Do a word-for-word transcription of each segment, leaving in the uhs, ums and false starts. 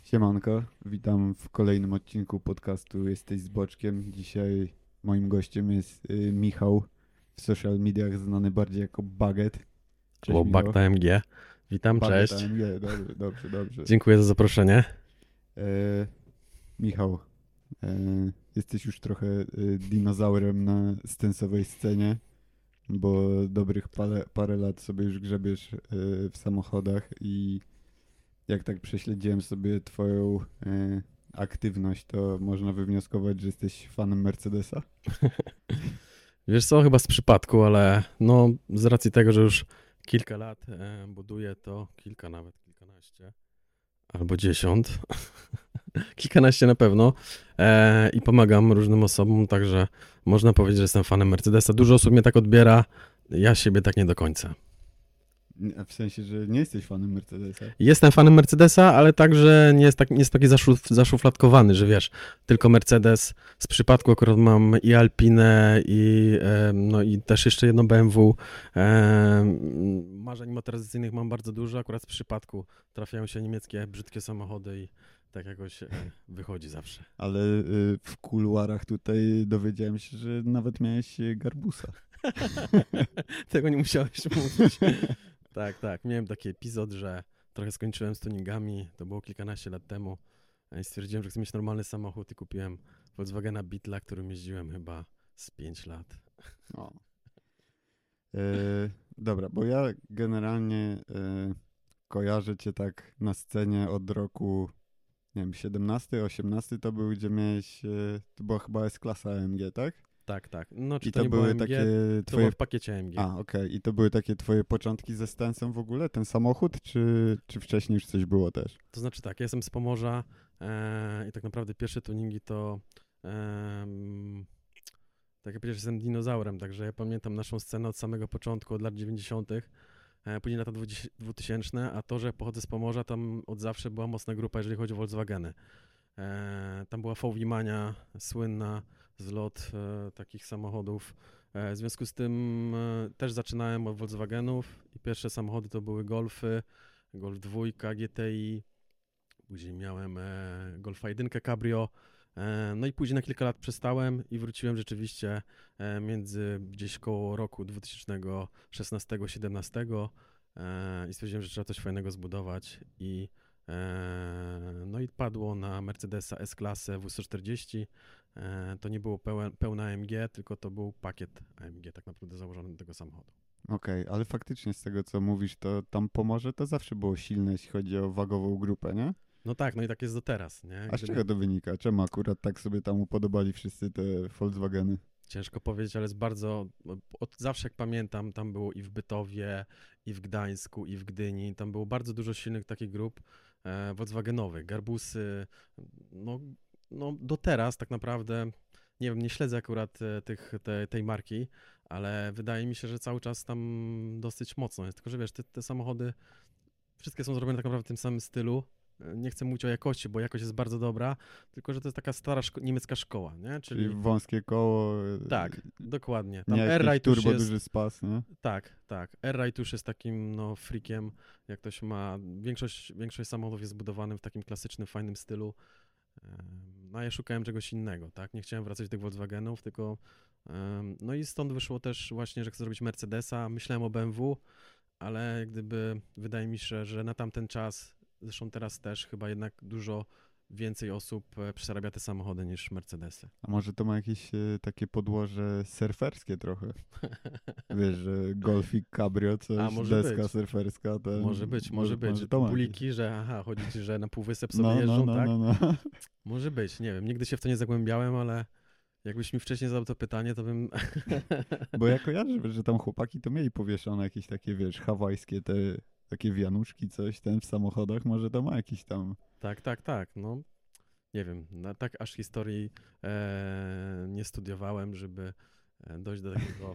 Siemanko, witam w kolejnym odcinku podcastu Jesteś z Boczkiem. Dzisiaj moim gościem jest y, Michał, w social mediach znany bardziej jako Baget. Cześć Albo Michał. Bagta M G. Witam, Baget cześć. A M G, dobrze, dobrze, dobrze. Dziękuję za zaproszenie. E, Michał, e, jesteś już trochę e, dinozaurem na stensowej scenie, bo dobrych parę, parę lat sobie już grzebiesz e, w samochodach i jak tak prześledziłem sobie twoją e, aktywność, to można wywnioskować, że jesteś fanem Mercedesa? Wiesz co, chyba z przypadku, ale no z racji tego, że już kilka lat e, buduję to, kilka nawet, kilkanaście, albo dziesiąt, kilkanaście na pewno e, i pomagam różnym osobom, także można powiedzieć, że jestem fanem Mercedesa. Dużo osób mnie tak odbiera, ja siebie tak nie do końca. Nie, w sensie, że nie jesteś fanem Mercedesa? Jestem fanem Mercedesa, ale także nie jest, tak, nie jest taki zaszuf, zaszufladkowany, że wiesz, tylko Mercedes. Z przypadku akurat mam i Alpinę, i, e, no, i też jeszcze jedno B M W. E, marzeń motoryzacyjnych mam bardzo dużo, akurat z przypadku trafiają się niemieckie brzydkie samochody i tak jakoś e, wychodzi zawsze. Ale y, w kuluarach tutaj dowiedziałem się, że nawet miałeś y, garbusa. Tego nie musiałeś mówić. Tak, tak. Miałem taki epizod, że trochę skończyłem z tuningami, to było kilkanaście lat temu i stwierdziłem, że chcę mieć normalny samochód i kupiłem Volkswagena Beetla, którym jeździłem chyba z pięć lat. O. E, dobra, bo ja generalnie e, kojarzę cię tak na scenie od roku, nie wiem, siedemnasty, osiemnasty to był, gdzie miałeś, e, to była chyba S-klasa A M G, tak? Tak, tak. No czy I to, to nie było były A M G, takie to twoje... było w pakiecie A M G. A, okej. I to były takie twoje początki ze Stensem w ogóle, ten samochód, czy, czy wcześniej już coś było też? To znaczy tak, ja jestem z Pomorza e, i tak naprawdę pierwsze tuningi to e, tak jak powiedziałeś, jestem dinozaurem, także ja pamiętam naszą scenę od samego początku, od lat dziewięćdziesiątych. Później lata dwutysięczne, a to, że pochodzę z Pomorza, tam od zawsze była mocna grupa, jeżeli chodzi o Volkswageny. E, tam była V W Mania, słynna, zlot e, takich samochodów. E, w związku z tym e, też zaczynałem od Volkswagenów i pierwsze samochody to były Golfy, Golf dwa, G T I, później miałem e, Golfa jeden Cabrio. E, no i później na kilka lat przestałem i wróciłem rzeczywiście e, między gdzieś koło roku dwa tysiące szesnastego do dwa tysiące siedemnastego e, i stwierdziłem, że trzeba coś fajnego zbudować i e, no i padło na Mercedesa S-klasę W sto czterdzieści. E, to nie było pełen, pełna A M G, tylko to był pakiet A M G tak naprawdę założony do tego samochodu. Okej, okay, ale faktycznie z tego, co mówisz, to tam Pomorze to zawsze było silne, jeśli chodzi o wagową grupę, nie? No tak, no i tak jest do teraz, nie? A z Gdyby... czego to wynika? Czemu akurat tak sobie tam upodobali wszyscy te Volkswageny? Ciężko powiedzieć, ale jest bardzo, od zawsze jak pamiętam, tam było i w Bytowie, i w Gdańsku, i w Gdyni, tam było bardzo dużo silnych takich grup e, Volkswagenowych, Garbusy, no, no do teraz tak naprawdę, nie wiem, nie śledzę akurat e, tych, te, tej marki, ale wydaje mi się, że cały czas tam dosyć mocno jest, tylko że wiesz, te, te samochody, wszystkie są zrobione tak naprawdę w tym samym stylu. Nie chcę mówić o jakości, bo jakość jest bardzo dobra, tylko że to jest taka stara szko- niemiecka szkoła, nie? Czyli, Czyli wąskie koło. tak, dokładnie. Tam Tam nie R-Ride jakiś turbo jest... duży spas, nie? Tak, tak. R-Ride już jest takim, no, freakiem, jak ktoś ma... Większość, większość samochodów jest zbudowanym w takim klasycznym, fajnym stylu. No, a ja szukałem czegoś innego, tak? Nie chciałem wracać do tych Volkswagenów, tylko... No i stąd wyszło też właśnie, że chcę zrobić Mercedesa. Myślałem o B M W, ale jak gdyby wydaje mi się, że na tamten czas, zresztą teraz też, chyba jednak dużo więcej osób przerabia te samochody niż Mercedesy. A może to ma jakieś e, takie podłoże surferskie trochę? Wiesz, że Golfik Cabrio, coś, A, może deska być. surferska. Ten, Może być, może być, że to ma buliki, że aha, chodzi ci, że na półwysep sobie no, jeżdżą, no, no, tak? no, no. Może być, nie wiem, nigdy się w to nie zagłębiałem, ale jakbyś mi wcześniej zadał to pytanie, to bym... Bo ja kojarzę, że tam chłopaki to mieli powieszone jakieś takie, wiesz, hawajskie te takie wianuszki, coś ten w samochodach, może to ma jakiś tam... Tak, tak, tak, no nie wiem, na, tak aż historii e, nie studiowałem, żeby e, dojść do takiego,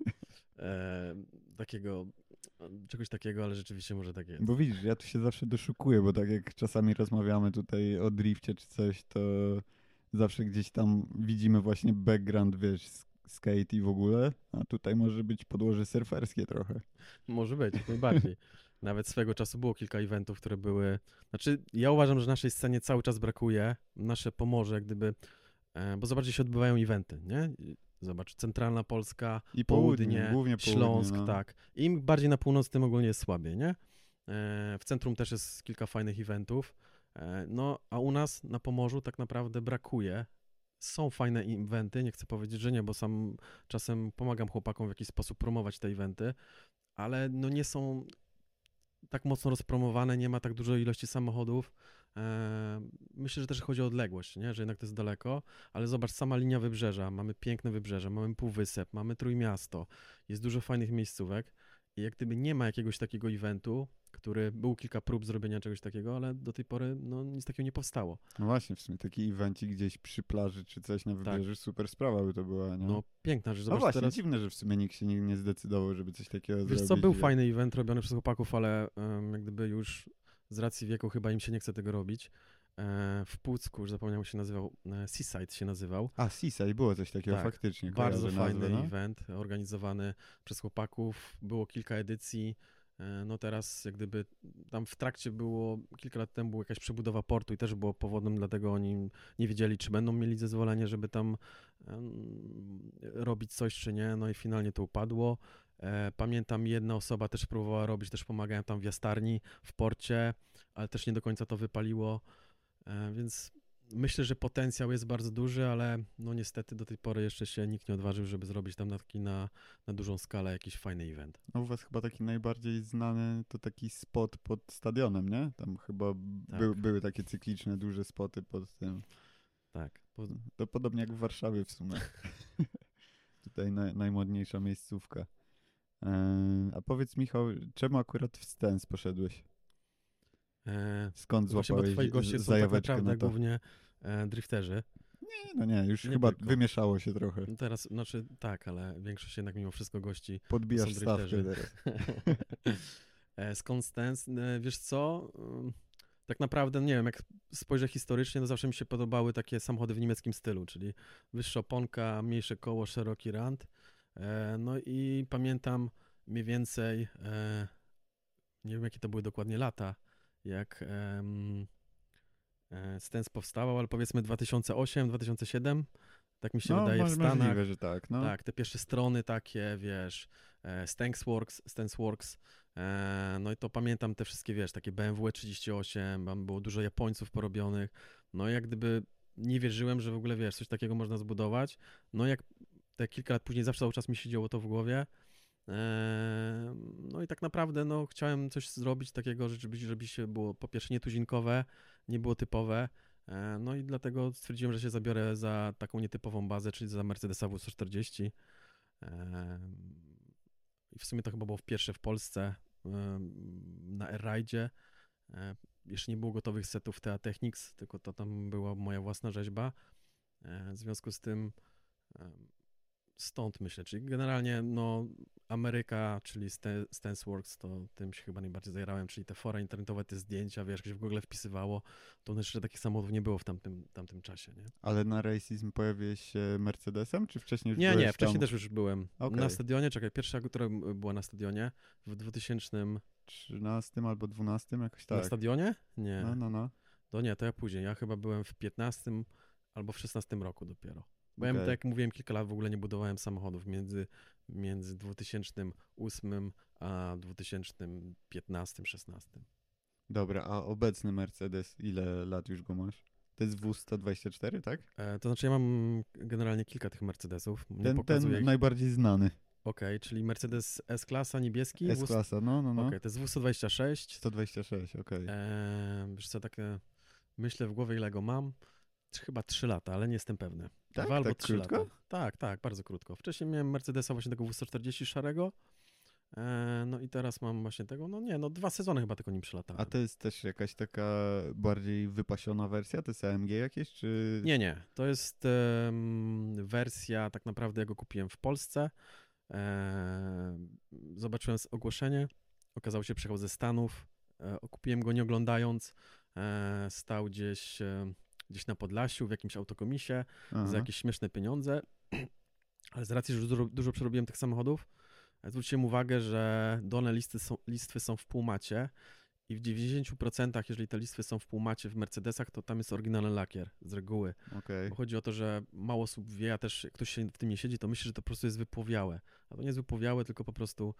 e, takiego, czegoś takiego, ale rzeczywiście może tak jest. Bo widzisz, ja tu się zawsze doszukuję, bo tak jak czasami rozmawiamy tutaj o drifcie czy coś, to zawsze gdzieś tam widzimy właśnie background, wiesz, skate i w ogóle, a tutaj może być podłoże surferskie trochę. Może być, jak najbardziej. Nawet swego czasu było kilka eventów, które były... Znaczy, ja uważam, że naszej scenie cały czas brakuje. Nasze Pomorze, jak gdyby... E, bo zobaczcie, się odbywają eventy, nie? I Zobacz, centralna Polska, I południe, południe, głównie południe, Śląsk, no. tak. Im bardziej na północ, tym ogólnie jest słabiej, nie? E, w centrum też jest kilka fajnych eventów. E, no, a u nas na Pomorzu tak naprawdę brakuje. Są fajne eventy, nie chcę powiedzieć, że nie, bo sam czasem pomagam chłopakom w jakiś sposób promować te eventy, ale no nie są tak mocno rozpromowane, nie ma tak dużej ilości samochodów. E, myślę, że też chodzi o odległość, nie? Że jednak to jest daleko, ale zobacz, sama linia wybrzeża, mamy piękne wybrzeże, mamy Półwysep, mamy Trójmiasto, jest dużo fajnych miejscówek i jak gdyby nie ma jakiegoś takiego eventu, który był kilka prób zrobienia czegoś takiego, ale do tej pory no, nic takiego nie powstało. No właśnie, w sumie taki evencik gdzieś przy plaży czy coś na wybrzeżu, super sprawa by to była, nie? No piękna rzecz. No Zobacz, właśnie, teraz... dziwne, że w sumie nikt się nie, nie zdecydował, żeby coś takiego Wiesz zrobić. co, był że- fajny event robiony przez chłopaków, ale um, jak gdyby już z racji wieku chyba im się nie chce tego robić. E, w Pucku, już zapomniałem, jak się nazywał, e, Seaside się nazywał. A, Seaside, było coś takiego Tak, faktycznie. Bardzo kojarzę fajny nazwę, no. event organizowany przez chłopaków. Było kilka edycji. E, no teraz jak gdyby tam w trakcie było, kilka lat temu była jakaś przebudowa portu i też było powodem, dlatego oni nie wiedzieli, czy będą mieli zezwolenie, żeby tam em, robić coś, czy nie. No i finalnie to upadło. E, pamiętam, jedna osoba też próbowała robić, też pomagałem tam w jastarni, w porcie, ale też nie do końca to wypaliło, e, więc myślę, że potencjał jest bardzo duży, ale no niestety do tej pory jeszcze się nikt nie odważył, żeby zrobić tam na, taki na, na dużą skalę jakiś fajny event. No u was chyba taki najbardziej znany to taki spot pod stadionem, nie? Tam chyba Tak. by, były takie cykliczne, duże spoty pod tym. Tak. Po, To podobnie jak w Warszawie w sumie. Tutaj naj, najmodniejsza miejscówka. Eee, a powiedz, Michał, czemu akurat w Stens poszedłeś? e, Skąd właśnie, bo złapałeś twoi goście z- są tak zajaweczkę naprawdę na to? głównie e, drifterzy. Nie, no nie, już Nie chyba tylko. wymieszało się trochę. No teraz, znaczy tak, ale większość jednak mimo wszystko gości Podbijasz są stawkę drifterzy. teraz. E, Skąd stens? E, Wiesz co? Ym, Tak naprawdę, nie wiem, jak spojrzę historycznie, to zawsze mi się podobały takie samochody w niemieckim stylu, czyli wyższa oponka, mniejsze koło, szeroki rand. E, No i pamiętam mniej więcej, e, nie wiem jakie to były dokładnie lata, jak em, e, Stens powstawał, ale powiedzmy dwa tysiące osiem, dwa tysiące siedem, tak mi się No, wydaje w mo- Stanach. możliwe, że tak, no. Tak, te pierwsze strony takie, wiesz, e, Stanksworks, Stansworks, e, no i to pamiętam te wszystkie, wiesz, takie B M W trzydzieści osiem, tam było dużo Japońców porobionych, no i jak gdyby nie wierzyłem, że w ogóle, wiesz, coś takiego można zbudować, no jak te kilka lat później zawsze cały czas mi siedziało to w głowie, e, no i tak naprawdę, no chciałem coś zrobić takiego, żeby, żeby się było po pierwsze nietuzinkowe, nie było typowe, E, No i dlatego stwierdziłem, że się zabiorę za taką nietypową bazę, czyli za Mercedesa W sto czterdzieści. E, I w sumie to chyba było w pierwsze w Polsce e, na Airride'zie. E, Jeszcze nie było gotowych setów Tea Technics, tylko to tam była moja własna rzeźba. E, W związku z tym e, stąd myślę, czyli generalnie no Ameryka, czyli Sta- Stansworks, to tym się chyba najbardziej zajarałem, czyli te fora internetowe, te zdjęcia, wiesz, jak się w Google wpisywało, to jeszcze takich samochodów nie było w tamtym, tamtym czasie, nie? Ale na Racism pojawiłeś się Mercedesem, czy wcześniej już Nie, byłeś nie, wcześniej tam? też już byłem Okej. na stadionie, czekaj, pierwsza, która była na stadionie w dwutysięcznym, trzynastym albo dwunastym jakoś na tak. stadionie? Nie, No, no, no. to nie, to ja później, ja chyba byłem w piętnastym albo w szesnastym roku dopiero. Bo ja, Okej. tak jak mówiłem, kilka lat w ogóle nie budowałem samochodów między, między dwutysięcznym ósmym a dwutysięcznym piętnastym, szesnastym. Dobra, a obecny Mercedes, ile lat już go masz? To jest W sto dwadzieścia cztery, tak? E, to znaczy ja mam generalnie kilka tych Mercedesów. Nie Ten, pokazuję ten ich. najbardziej znany. Okej, czyli Mercedes S-klasa niebieski. W- S-klasa, no, no, no. Okej, to jest W sto dwadzieścia sześć. sto dwadzieścia sześć, okej. E, wiesz co, takie myślę w głowie ile go mam. Tr- Chyba trzy lata, ale nie jestem pewny. Tak? Dwa albo Tak trzy krótko? lata. Tak, tak, bardzo krótko. Wcześniej miałem Mercedesa właśnie tego W sto czterdzieści szarego. E, no i teraz mam właśnie tego, no nie, no dwa sezony chyba tylko nim przelatałem. A to jest też jakaś taka bardziej wypasiona wersja? To jest A M G jakieś, czy... Nie, nie. To jest em, wersja, tak naprawdę ja go kupiłem w Polsce. E, zobaczyłem z- ogłoszenie. Okazało się, że przyjechał ze Stanów. E, kupiłem go nie oglądając. E, stał gdzieś, e, gdzieś na Podlasiu, w jakimś autokomisie Aha. za jakieś śmieszne pieniądze. Ale z racji, że dużo, dużo przerobiłem tych samochodów, Zwróciłem uwagę, że dolne listy są, listwy są w półmacie i w dziewięćdziesięciu procentach, jeżeli te listwy są w półmacie w Mercedesach, to tam jest oryginalny lakier z reguły. Okej. Bo chodzi o to, że mało osób wie, a też jak ktoś się w tym nie siedzi, to myśli, że to po prostu jest wypłowiałe. A to nie jest wypłowiałe, tylko po prostu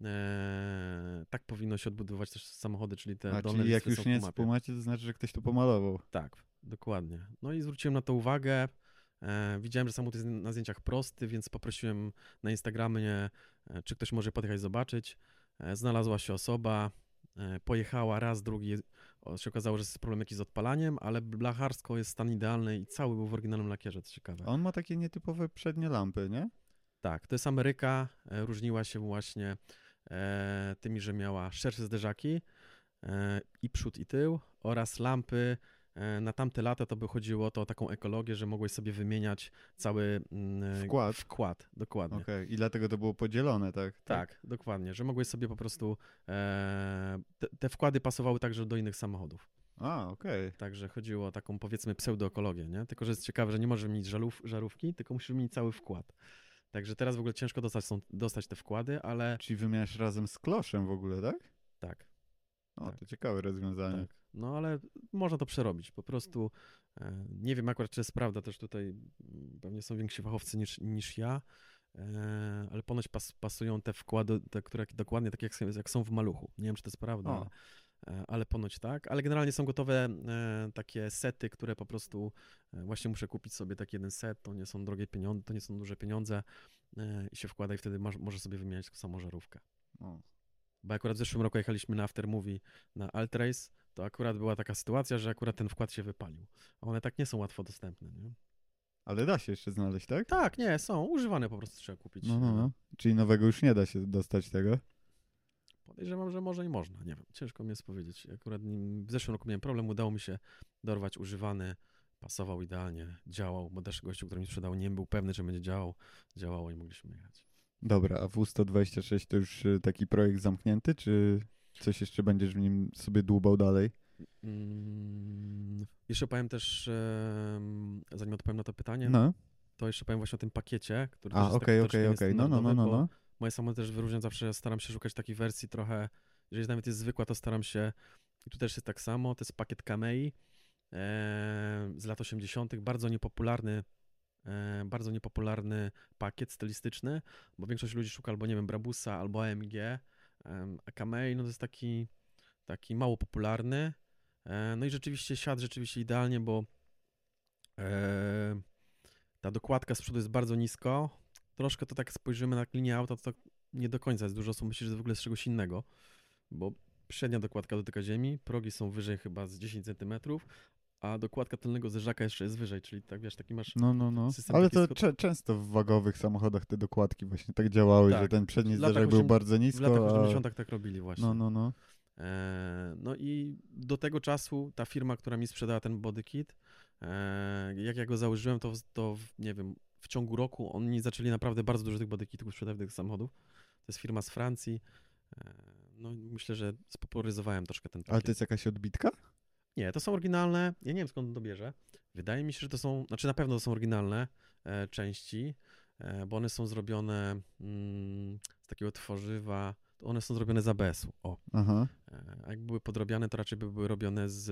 e, tak powinno się odbudowywać też samochody, czyli te A, dolne czyli jak listwy już są nie w jest w półmacie. półmacie, to znaczy, że ktoś to pomalował. Tak, dokładnie. No i zwróciłem na to uwagę. E, widziałem, że samochód jest na zdjęciach prosty, więc poprosiłem na Instagramie, e, czy ktoś może podjechać zobaczyć. E, znalazła się osoba, e, pojechała raz, drugi. O, się okazało, że jest problem jakiś z odpalaniem, ale blacharsko jest stan idealny i cały był w oryginalnym lakierze, co ciekawe. A on ma takie nietypowe przednie lampy, nie? Tak, to jest Ameryka, e, różniła się właśnie e, tymi, że miała szersze zderzaki e, i przód i tył oraz lampy. E, na tamte lata to by chodziło o to, o taką ekologię, że mogłeś sobie wymieniać cały mm, Wkład? wkład, dokładnie. Okej. I dlatego to było podzielone, tak? Tak, dokładnie, że mogłeś sobie po prostu, e, te, te wkłady pasowały także do innych samochodów. A, okej. Także chodziło o taką, powiedzmy, pseudoekologię, nie? Tylko, że jest ciekawe, że nie możesz mieć żarów, żarówki, tylko musisz mieć cały wkład. Także teraz w ogóle ciężko dostać, są, dostać te wkłady, ale Czyli wymieniasz razem z kloszem w ogóle, tak? tak, O, Tak. to ciekawe rozwiązanie. tak. No ale można to przerobić. Po prostu e, nie wiem akurat, czy jest prawda, też tutaj mm, pewnie są więksi fachowcy niż, niż ja, e, ale ponoć pas, pasują te wkłady, te, które dokładnie tak jak, są- jak są w maluchu. Nie wiem, czy to jest prawda, O. ale, e, ale ponoć tak. Ale generalnie są gotowe e, takie sety, które po prostu e, właśnie muszę kupić sobie taki jeden set, to nie są drogie pieniądze, to nie są duże pieniądze e, i się wkłada i wtedy masz, możesz sobie wymieniać samą żarówkę. O. Bo akurat w zeszłym roku jechaliśmy na Aftermovie na Altrace, to akurat była taka sytuacja, że akurat ten wkład się wypalił. A one tak nie są łatwo dostępne, nie? Ale da się jeszcze znaleźć, tak? Tak, nie, są. Używane po prostu trzeba kupić. No, no, no. Czyli nowego już nie da się dostać tego? Podejrzewam, że może i można, nie wiem. Ciężko mi jest powiedzieć. Akurat nim, w zeszłym roku miałem problem, udało mi się dorwać używany, pasował idealnie, działał, bo też gościu, który mi sprzedał, nie był pewny, czy będzie działał. Działało i mogliśmy jechać. Dobra, a W sto dwadzieścia sześć to już y, taki projekt zamknięty, czy coś jeszcze będziesz w nim sobie dłubał dalej? Mm, jeszcze powiem też, em, zanim odpowiem na to pytanie, No. to jeszcze powiem właśnie o tym pakiecie, który A, też jest okej, taki okej, troszkę okej. No, no, no, no, niestandardowy, bo no. moje samochody też wyróżniam zawsze, staram się szukać takich wersji trochę, jeżeli nawet jest zwykła, to staram się, i tu też jest tak samo, to jest pakiet Kamei e, z lat osiemdziesiątych, bardzo niepopularny, e, bardzo niepopularny pakiet stylistyczny, bo większość ludzi szuka albo, nie wiem, Brabusa, albo A M G, em, a Kamei, no to jest taki, taki mało popularny, e, no i rzeczywiście siadł rzeczywiście idealnie, bo e, ta dokładka z przodu jest bardzo nisko. Troszkę to tak spojrzymy na linię auta, to tak nie do końca jest. Dużo osób myśli, że to w ogóle jest czegoś innego, bo przednia dokładka dotyka ziemi, progi są wyżej chyba z dziesięć centymetrów, a dokładka tylnego zderzaka jeszcze jest wyżej, czyli tak wiesz, taki masz... No, no, no. System Ale taki to schod- cze- często w wagowych samochodach te dokładki właśnie tak działały, Tak. że ten przedni W latach zderzak był osiem- bardzo W nisko, latach a... osiemdziesiątych tak robili właśnie. No, no, no. E, no i do tego czasu ta firma, która mi sprzedała ten body kit, e, jak ja go założyłem, to, to w- nie wiem, w ciągu roku oni zaczęli naprawdę bardzo dużo tych body kitów sprzedawać tych samochodów. To jest firma z Francji. E, no i myślę, że spopularyzowałem troszkę ten Ale pakiet. to jest jakaś odbitka? Nie, to są oryginalne. Ja nie wiem, skąd on to bierze. Wydaje mi się, że to są, znaczy na pewno to są oryginalne e, części, e, bo one są zrobione mm, z takiego tworzywa. One są zrobione z A B S-u. O. Aha, E, A jak były podrobiane, to raczej by były robione z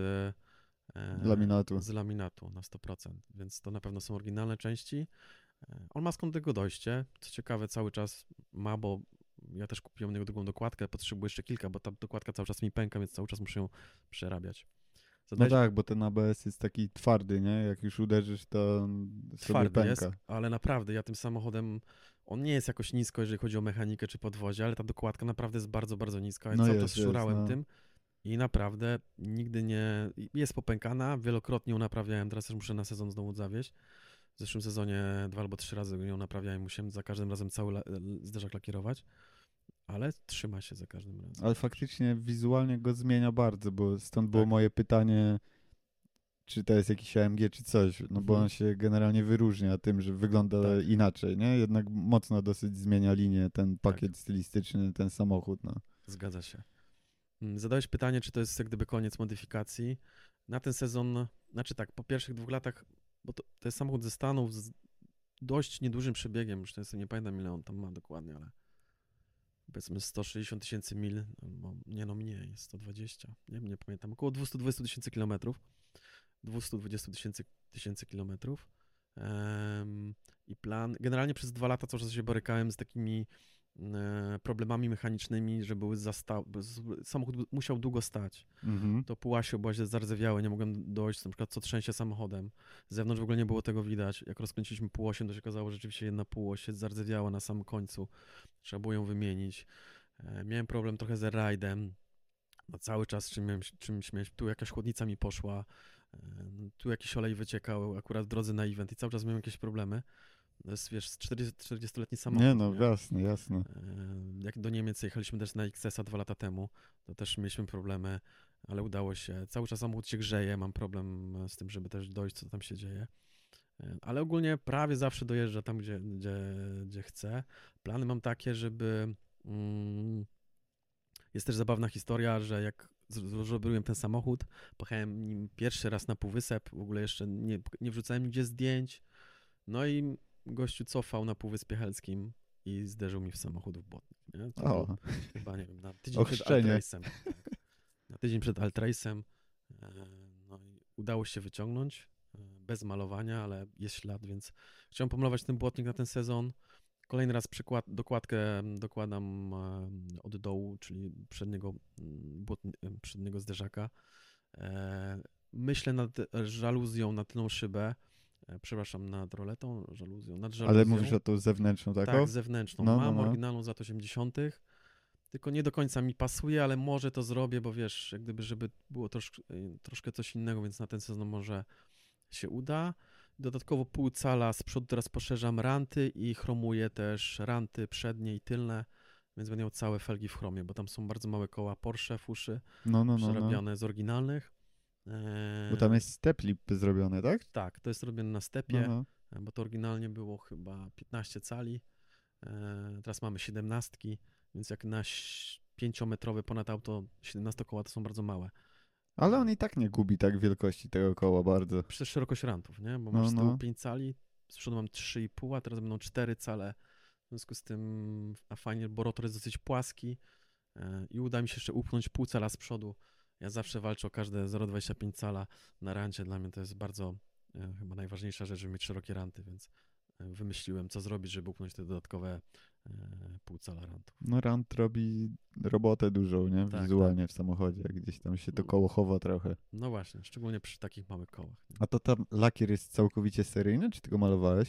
e, laminatu. z laminatu na sto procent, więc to na pewno są oryginalne części. E, On ma skąd tego dojście. Co ciekawe, cały czas ma, bo ja też kupiłem niego drugą dokładkę, potrzebuję jeszcze kilka, bo ta dokładka cały czas mi pęka, więc cały czas muszę ją przerabiać. No Zadałeś- tak, bo ten A B S jest taki twardy, nie? Jak już uderzysz, to on sobie Twardy pęka. jest, ale naprawdę ja tym samochodem, on nie jest jakoś nisko, jeżeli chodzi o mechanikę czy podwozie, ale ta dokładka naprawdę jest bardzo, bardzo niska. Ja No cały jest, czas jest, szurałem no. tym i naprawdę nigdy nie... Jest popękana, wielokrotnie ją naprawiałem, teraz też muszę na sezon znowu zawieźć. W zeszłym sezonie dwa albo trzy razy ją naprawiałem, musiałem za każdym razem cały la- zderzak lakierować, ale trzyma się za każdym razem. Ale faktycznie wizualnie go zmienia bardzo, bo stąd było Tak. moje pytanie, czy to jest jakiś A M G, czy coś, no bo Mhm. on się generalnie wyróżnia tym, że wygląda Tak. inaczej, nie? Jednak mocno dosyć zmienia linię, ten pakiet stylistyczny, ten samochód, no. Zgadza się. Mm, Zadałeś pytanie, czy to jest jak gdyby koniec modyfikacji. Na ten sezon, znaczy tak, po pierwszych dwóch latach, bo to, to jest samochód ze Stanów z dość niedużym przebiegiem, już teraz nie pamiętam ile on tam ma dokładnie, ale powiedzmy sto sześćdziesiąt tysięcy mil, albo nie no mniej, sto dwadzieścia, nie, nie pamiętam, około dwieście dwadzieścia tysięcy kilometrów, dwieście dwadzieścia tysięcy tysięcy kilometrów. Um, I plan, generalnie przez dwa lata cały czas się borykałem z takimi e, problemami mechanicznymi, że były zasta- z- samochód musiał długo stać. Mhm. To półasie była zardzewiałe, nie mogłem dojść, na przykład co trzęsie samochodem. Z zewnątrz w ogóle nie było tego widać. Jak rozkręciliśmy półosiem, to się okazało, że rzeczywiście jedna półoś jest zardzewiała na samym końcu. Trzeba było ją wymienić. E, miałem problem trochę z rajdem. No, cały czas czym miałem, czymś miałem, tu jakaś chłodnica mi poszła, e, tu jakiś olej wyciekał akurat w drodze na event i cały czas miałem jakieś problemy. To jest, wiesz, czterdziestoletni samochód. Nie no, jasne, jasne. E, Jak do Niemiec jechaliśmy też na X S a dwa lata temu, to też mieliśmy problemy, ale udało się. Cały czas samochód się grzeje, mam problem z tym, żeby też dojść, co tam się dzieje. E, Ale ogólnie prawie zawsze dojeżdża tam, gdzie, gdzie, gdzie chcę. Plany mam takie, żeby... Mm, jest też zabawna historia, że jak z- zrobiłem ten samochód, pojechałem nim pierwszy raz na półwysep, w ogóle jeszcze nie, nie wrzucałem nigdzie zdjęć, no i gościu cofał na Półwyspie Helskim i zderzył mi w samochód w błotnik. Nie? To O, był chyba, nie wiem, na tydzień przed Ochrzczenie. Altrace'em. Tak. Na tydzień przed Altrace'em. e, No i udało się wyciągnąć, e, bez malowania, ale jest ślad, więc chciałem pomalować ten błotnik na ten sezon. Kolejny raz przykład, dokładkę dokładam e, od dołu, czyli przedniego, mm, błotni, e, przedniego zderzaka. E, Myślę nad żaluzją na tylną szybę, e, przepraszam, nad roletą, żaluzją, nad żaluzją. ale mówisz o tą zewnętrzną taką? Tak, zewnętrzną. No, no, Mam no. oryginalną z lat osiemdziesiątych, tylko nie do końca mi pasuje, ale może to zrobię, bo wiesz, jak gdyby, żeby było trosz, troszkę coś innego, więc na ten sezon może się uda. Dodatkowo pół cala z przodu teraz poszerzam ranty i chromuję też ranty przednie i tylne, więc będę miał całe felgi w chromie, bo tam są bardzo małe koła Porsche, fuszy, No, no, no, no. przerabiane z oryginalnych. Eee, Bo tam jest step lip zrobione, tak? Tak, to jest robione na stepie, No, no. bo to oryginalnie było chyba piętnaście cali, eee, teraz mamy siedemnastki, więc jak na ś- pięciometrowe ponad auto siedemnaście koła to są bardzo małe. Ale on i tak nie gubi tak wielkości tego koła bardzo. Przez szerokość rantów, nie? Bo No, masz z tyłu no. pięć cali, z przodu mam trzy i pół, a teraz będą cztery cale. W związku z tym, a fajnie, bo rotor jest dosyć płaski e, i uda mi się jeszcze upchnąć pół cala z przodu. Ja zawsze walczę o każde zero przecinek dwadzieścia pięć cala na rancie. Dla mnie to jest bardzo e, chyba najważniejsza rzecz, żeby mieć szerokie ranty, więc e, wymyśliłem, co zrobić, żeby upchnąć te dodatkowe e, pół cala rantów. No rant robi robotę dużą, nie? Tak, Wizualnie w samochodzie, jak gdzieś tam się to koło chowa trochę. No właśnie, szczególnie przy takich małych kołach. Nie? A to tam lakier jest całkowicie seryjny, czy ty go malowałeś?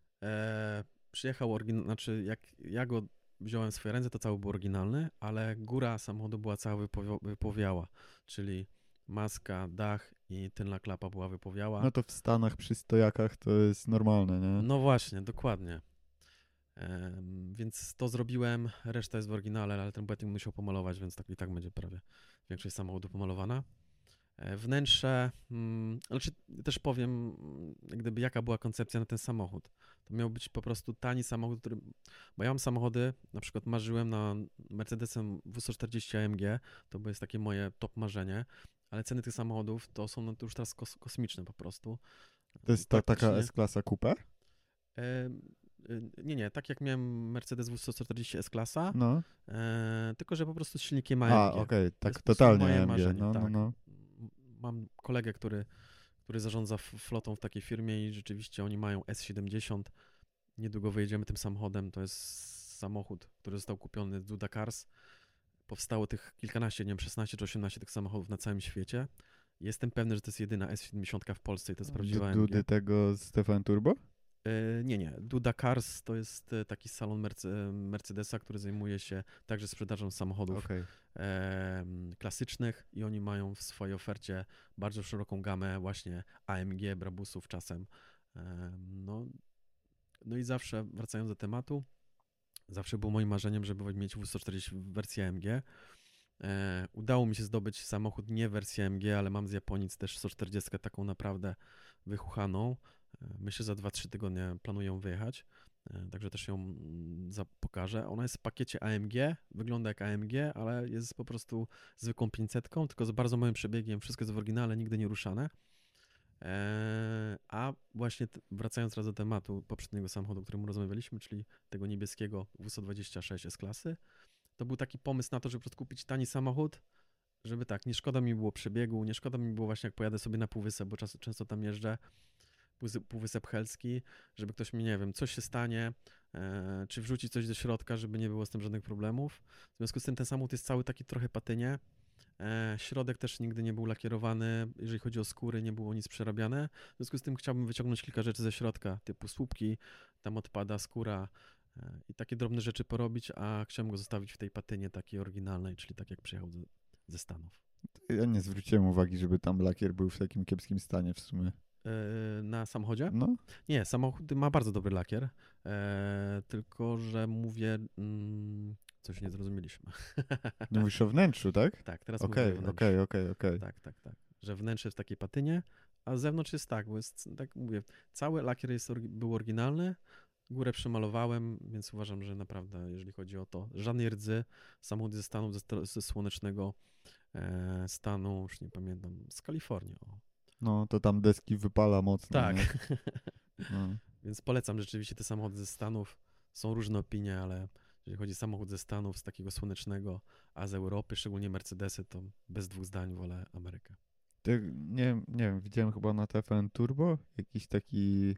E, przyjechał oryginalny, znaczy jak ja go wziąłem w swoje ręce, to cały był oryginalny, ale góra samochodu była cała wypowi- wypowiała, czyli maska, dach i tylna klapa była wypowiała. No to w Stanach przy stojakach to jest normalne, nie? No właśnie, dokładnie. Em, więc to zrobiłem, reszta jest w oryginale, ale ten błotnik musiał pomalować, więc tak i tak będzie prawie większość samochodu pomalowana. E, Wnętrze, mm, znaczy też powiem, mm, jak gdyby jaka była koncepcja na ten samochód. To miał być po prostu tani samochód, który, bo ja mam samochody, na przykład marzyłem na Mercedesem W sto czterdzieści A M G, to jest takie moje top marzenie, ale ceny tych samochodów to są no, to już teraz kos kosmiczne po prostu. To jest ta, taka Praktycznie- S-klasa coupe? E, y, Nie, nie, tak jak miałem Mercedes W sto czterdzieści S-klasa, No. e, tylko że po prostu z silnikiem A A, M G. okej, To tak jest po prostu totalnie moje A M G. marzenie, No, no, tak. no. M- Mam kolegę, który, który zarządza f- flotą w takiej firmie i rzeczywiście oni mają S siedemdziesiąt. Niedługo wyjedziemy tym samochodem. To jest samochód, który został kupiony z Duda Cars. Powstało tych kilkanaście, nie wiem, szesnaście czy osiemnaście tych samochodów na całym świecie. Jestem pewny, że to jest jedyna S siedemdziesiąt w Polsce i to jest prawdziwa A M G. Dudy tego Stefan Turbo? E, Nie, nie. Duda Cars to jest e, taki salon Merce- Mercedesa, który zajmuje się także sprzedażą samochodów Okej. em, klasycznych i oni mają w swojej ofercie bardzo szeroką gamę właśnie A M G, Brabusów czasem. Em, No, no i zawsze, wracając do tematu, zawsze było moim marzeniem, żeby mieć W sto czterdzieści w wersji A M G. E, udało mi się zdobyć samochód nie w wersji A M G, ale mam z Japonic też sto czterdzieści taką naprawdę wychuchaną. E, myślę, że za dwa trzy tygodnie planuję ją wyjechać, e, także też ją mm, za- pokażę. Ona jest w pakiecie A M G, wygląda jak A M G, ale jest po prostu zwykłą pięćsetką, tylko z bardzo małym przebiegiem, wszystko jest w oryginale, nigdy nie ruszane. E, a właśnie t- wracając teraz do tematu poprzedniego samochodu, o którym rozmawialiśmy, czyli tego niebieskiego W sto dwadzieścia sześć S-klasy, to był taki pomysł na to, żeby po prostu kupić tani samochód, żeby tak, nie szkoda mi było przebiegu, nie szkoda mi było właśnie jak pojadę sobie na Półwysep, bo czas, często tam jeżdżę, Półwysep, Półwysep Helski, żeby ktoś mi, nie wiem, coś się stanie, e, czy wrzuci coś do środka, żeby nie było z tym żadnych problemów. W związku z tym ten samochód jest cały taki trochę patynie. E, środek też nigdy nie był lakierowany, jeżeli chodzi o skóry, nie było nic przerabiane. W związku z tym chciałbym wyciągnąć kilka rzeczy ze środka, typu słupki, tam odpada skóra e, i takie drobne rzeczy porobić, a chciałem go zostawić w tej patynie takiej oryginalnej, czyli tak jak przyjechał ze, ze Stanów. Ja nie zwróciłem uwagi, żeby tam lakier był w takim kiepskim stanie w sumie. E, na samochodzie? No, Nie, samochód ma bardzo dobry lakier, e, tylko że mówię, mm, coś nie zrozumieliśmy. no mówisz o wnętrzu, tak? Tak, teraz mówię Okej, o wnętrzu. okej, okej, okej. Tak, tak, tak. Że wnętrze jest w takiej patynie, a z zewnątrz jest tak, bo jest, tak mówię, cały lakier jest, orgi- był oryginalny, górę przemalowałem, więc uważam, że naprawdę, jeżeli chodzi o to, żadnej rdzy, samochód ze Stanów, ze, sto- ze słonecznego e, stanu, już nie pamiętam, z Kalifornii. O. No, to tam deski wypala mocno, Tak, nie? No. więc polecam rzeczywiście te samochody ze Stanów. Są różne opinie, ale jeżeli chodzi o samochód ze Stanów, z takiego słonecznego, a z Europy, szczególnie Mercedesy, to bez dwóch zdań wolę Amerykę. Tak, nie, nie wiem, widziałem chyba na T F N Turbo jakiś taki,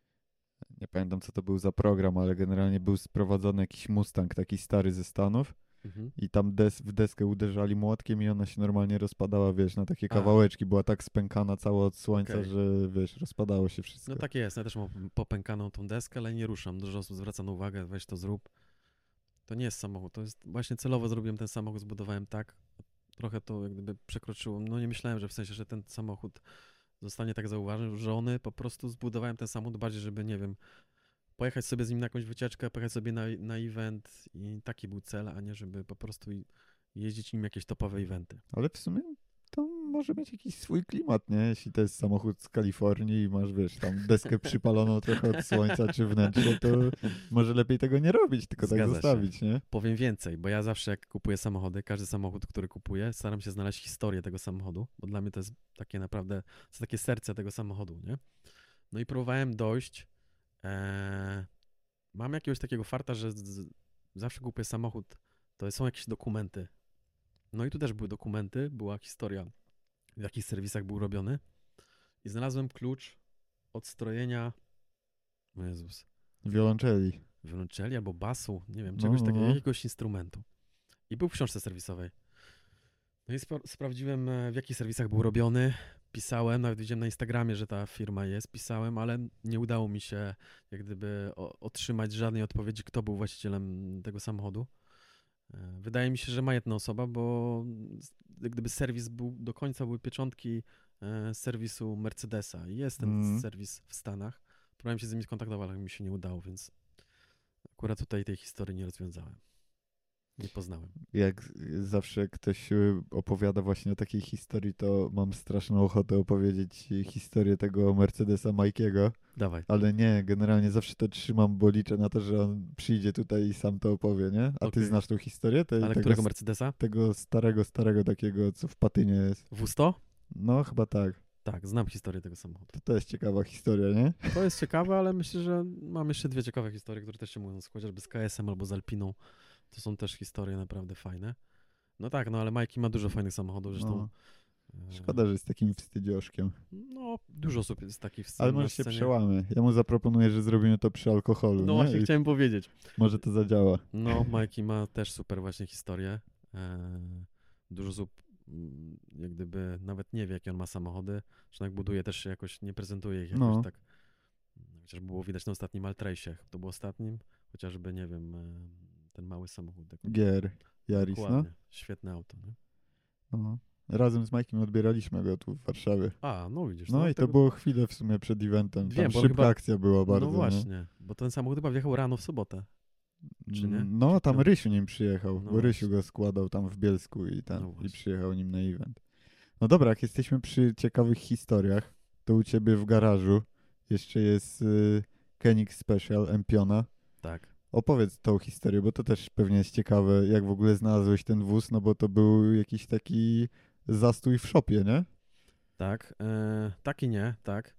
nie pamiętam co to był za program, ale generalnie był sprowadzony jakiś Mustang taki stary ze Stanów Mhm. i tam des, w deskę uderzali młotkiem i ona się normalnie rozpadała, wiesz, na takie A. kawałeczki, była tak spękana cała od słońca, Okej. że wiesz, rozpadało się wszystko. No tak jest, ja też mam popękaną tą deskę, ale nie ruszam. Dużo osób zwraca na uwagę, weź to zrób. To nie jest samochód, to jest właśnie celowo zrobiłem ten samochód, zbudowałem tak, trochę to jak gdyby przekroczyło, no nie myślałem, że w sensie, że ten samochód zostanie tak zauważony, po prostu zbudowałem ten samochód bardziej, żeby, nie wiem, pojechać sobie z nim na jakąś wycieczkę, pojechać sobie na, na event i taki był cel, a nie żeby po prostu jeździć nim jakieś topowe eventy. Ale w sumie to może mieć jakiś swój klimat, nie? Jeśli to jest samochód z Kalifornii i masz, wiesz, tam deskę przypaloną trochę od słońca czy wnętrze, to może lepiej tego nie robić, tylko tak Zgadza się. zostawić, nie? Powiem więcej, bo ja zawsze jak kupuję samochody, każdy samochód, który kupuję, staram się znaleźć historię tego samochodu, bo dla mnie to jest takie naprawdę, to jest takie serce tego samochodu, nie? No i próbowałem dojść, e, mam jakiegoś takiego farta, że z, zawsze kupuję samochód, to są jakieś dokumenty. No i tu też były dokumenty, była historia, w jakich serwisach był robiony i znalazłem klucz od strojenia, o Jezus, Wiolonczeli. wiolonczeli albo basu, nie wiem, No, czegoś no, takiego, no. jakiegoś instrumentu. I był w książce serwisowej. No i spra- sprawdziłem, e, w jakich serwisach był robiony. Pisałem, nawet widziałem na Instagramie, że ta firma jest, pisałem, ale nie udało mi się jak gdyby o- otrzymać żadnej odpowiedzi, kto był właścicielem tego samochodu. E, Wydaje mi się, że ma jedna osoba, bo s- jak gdyby serwis był, do końca były pieczątki e, serwisu Mercedesa. I jest ten Mhm. serwis w Stanach. Próbowałem się z nimi skontaktować, ale mi się nie udało, więc akurat tutaj tej historii nie rozwiązałem. Nie poznałem. Jak zawsze ktoś y, opowiada właśnie o takiej historii, to mam straszną ochotę opowiedzieć historię tego Mercedesa Majkiego, Dawaj. ale nie, generalnie zawsze to trzymam, bo liczę na to, że on przyjdzie tutaj i sam to opowie, nie? A ty Okej. znasz tą historię? Te, Ale tego, którego s- Mercedesa? tego starego, starego takiego, co w Patynie jest. W sto? No, chyba tak. Tak, znam historię tego samochodu. To, to jest ciekawa historia, nie? To jest ciekawe, ale myślę, że mam jeszcze dwie ciekawe historie, które też się mogą składać, chociażby z K S-em albo z Alpiną. To są też historie naprawdę fajne. No tak, no ale Majki ma dużo fajnych samochodów, zresztą. No, e, szkoda, że jest takim wstydzioszkiem. No, dużo osób jest takich w Ale na może się scenie. przełamy. Ja mu zaproponuję, że zrobimy to przy alkoholu, No nie? właśnie I chciałem powiedzieć. może to zadziała. No, Majki ma też super właśnie historię. E, dużo osób mm, jak gdyby nawet nie wie, jakie on ma samochody. Zresztą jak buduje, też się jakoś nie prezentuje ich jakoś No. tak. Chociaż było widać na ostatnim Altrace'ie. To było ostatnim, chociażby, nie wiem, e, ten mały samochód. jak on- Gier, Yaris, no. Dokładnie. Świetne auto, nie? no. Razem z Majkiem odbieraliśmy go tu w Warszawie. A, no widzisz. No i to tego- było chwilę w sumie przed eventem. Tam Wiem, bo szybka chyba- akcja była bardzo. No właśnie, bo ten samochód chyba wjechał rano w sobotę. nie? czy nie? No, tam No. Rysiu nim przyjechał, No bo Rysiu właśnie. go składał tam w Bielsku i, tam, No i właśnie. przyjechał nim na event. No dobra, jak jesteśmy przy ciekawych historiach, to u ciebie w garażu jeszcze jest y, Koenig Special Empiona. Tak. Opowiedz tą historię, bo to też pewnie jest ciekawe, jak w ogóle znalazłeś ten wóz, no bo to był jakiś taki zastój w szopie, nie? Tak, e, tak i nie, tak.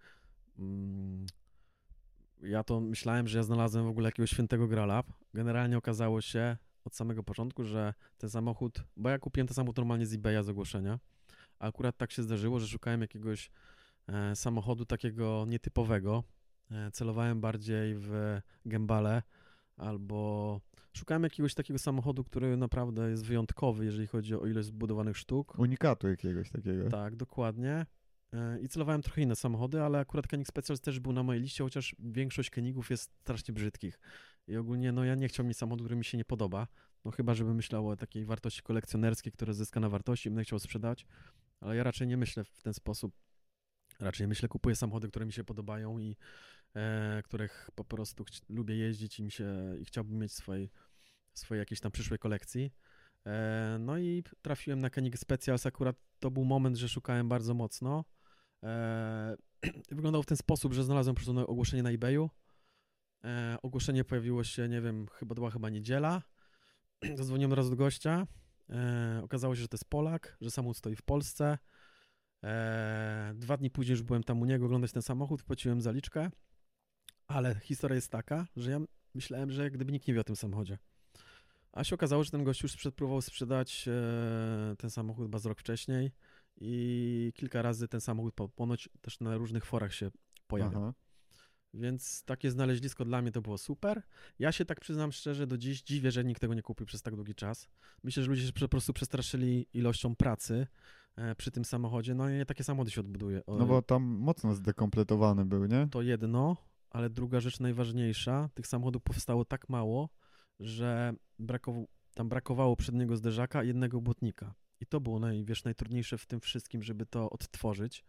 Mm, ja to myślałem, że ja znalazłem w ogóle jakiegoś świętego grala. Generalnie okazało się, od samego początku, że ten samochód, bo ja kupiłem ten samochód normalnie z eBaya z ogłoszenia, a akurat tak się zdarzyło, że szukałem jakiegoś e, samochodu takiego nietypowego. E, celowałem bardziej w Gembale albo szukałem jakiegoś takiego samochodu, który naprawdę jest wyjątkowy, jeżeli chodzi o ilość zbudowanych sztuk. Unikatu jakiegoś takiego. Tak, dokładnie. E, I celowałem trochę inne samochody, ale akurat Koenig Specials też był na mojej liście, chociaż większość Koenigów jest strasznie brzydkich. I ogólnie, no ja nie chciałbym mieć samochodu, który mi się nie podoba, no chyba, żeby myślał o takiej wartości kolekcjonerskiej, która zyska na wartości i będę chciał sprzedać, ale ja raczej nie myślę w ten sposób. Raczej myślę, kupuję samochody, które mi się podobają i e, których po prostu chci- lubię jeździć i mi się i chciałbym mieć swojej, swojej jakiejś tam przyszłej kolekcji. E, no i trafiłem na Koenig Specials, akurat to był moment, że szukałem bardzo mocno. E, wyglądało w ten sposób, że znalazłem po prostu ogłoszenie na eBayu. E, ogłoszenie pojawiło się, nie wiem, chyba była chyba niedziela. Zadzwoniłem raz do gościa. E, okazało się, że to jest Polak, że samochód stoi w Polsce. E, dwa dni później już byłem tam u niego oglądać ten samochód, wpłaciłem zaliczkę, ale historia jest taka, że ja myślałem, że gdyby nikt nie wie o tym samochodzie. A się okazało, że ten gość już sprzed- próbował sprzedać e, ten samochód chyba z rok wcześniej i kilka razy ten samochód po- ponoć też na różnych forach się pojawiał. Aha. Więc takie znalezisko dla mnie to było super. Ja się tak przyznam szczerze, do dziś dziwię, że nikt tego nie kupił przez tak długi czas. Myślę, że ludzie się po prostu przestraszyli ilością pracy e, przy tym samochodzie. No i nie takie samochody się odbuduje. O, No bo tam mocno zdekompletowany był, nie? To jedno, ale druga rzecz najważniejsza. Tych samochodów powstało tak mało, że brakow- tam brakowało przedniego zderzaka i jednego błotnika. I to było naj, wiesz, najtrudniejsze w tym wszystkim, żeby to odtworzyć.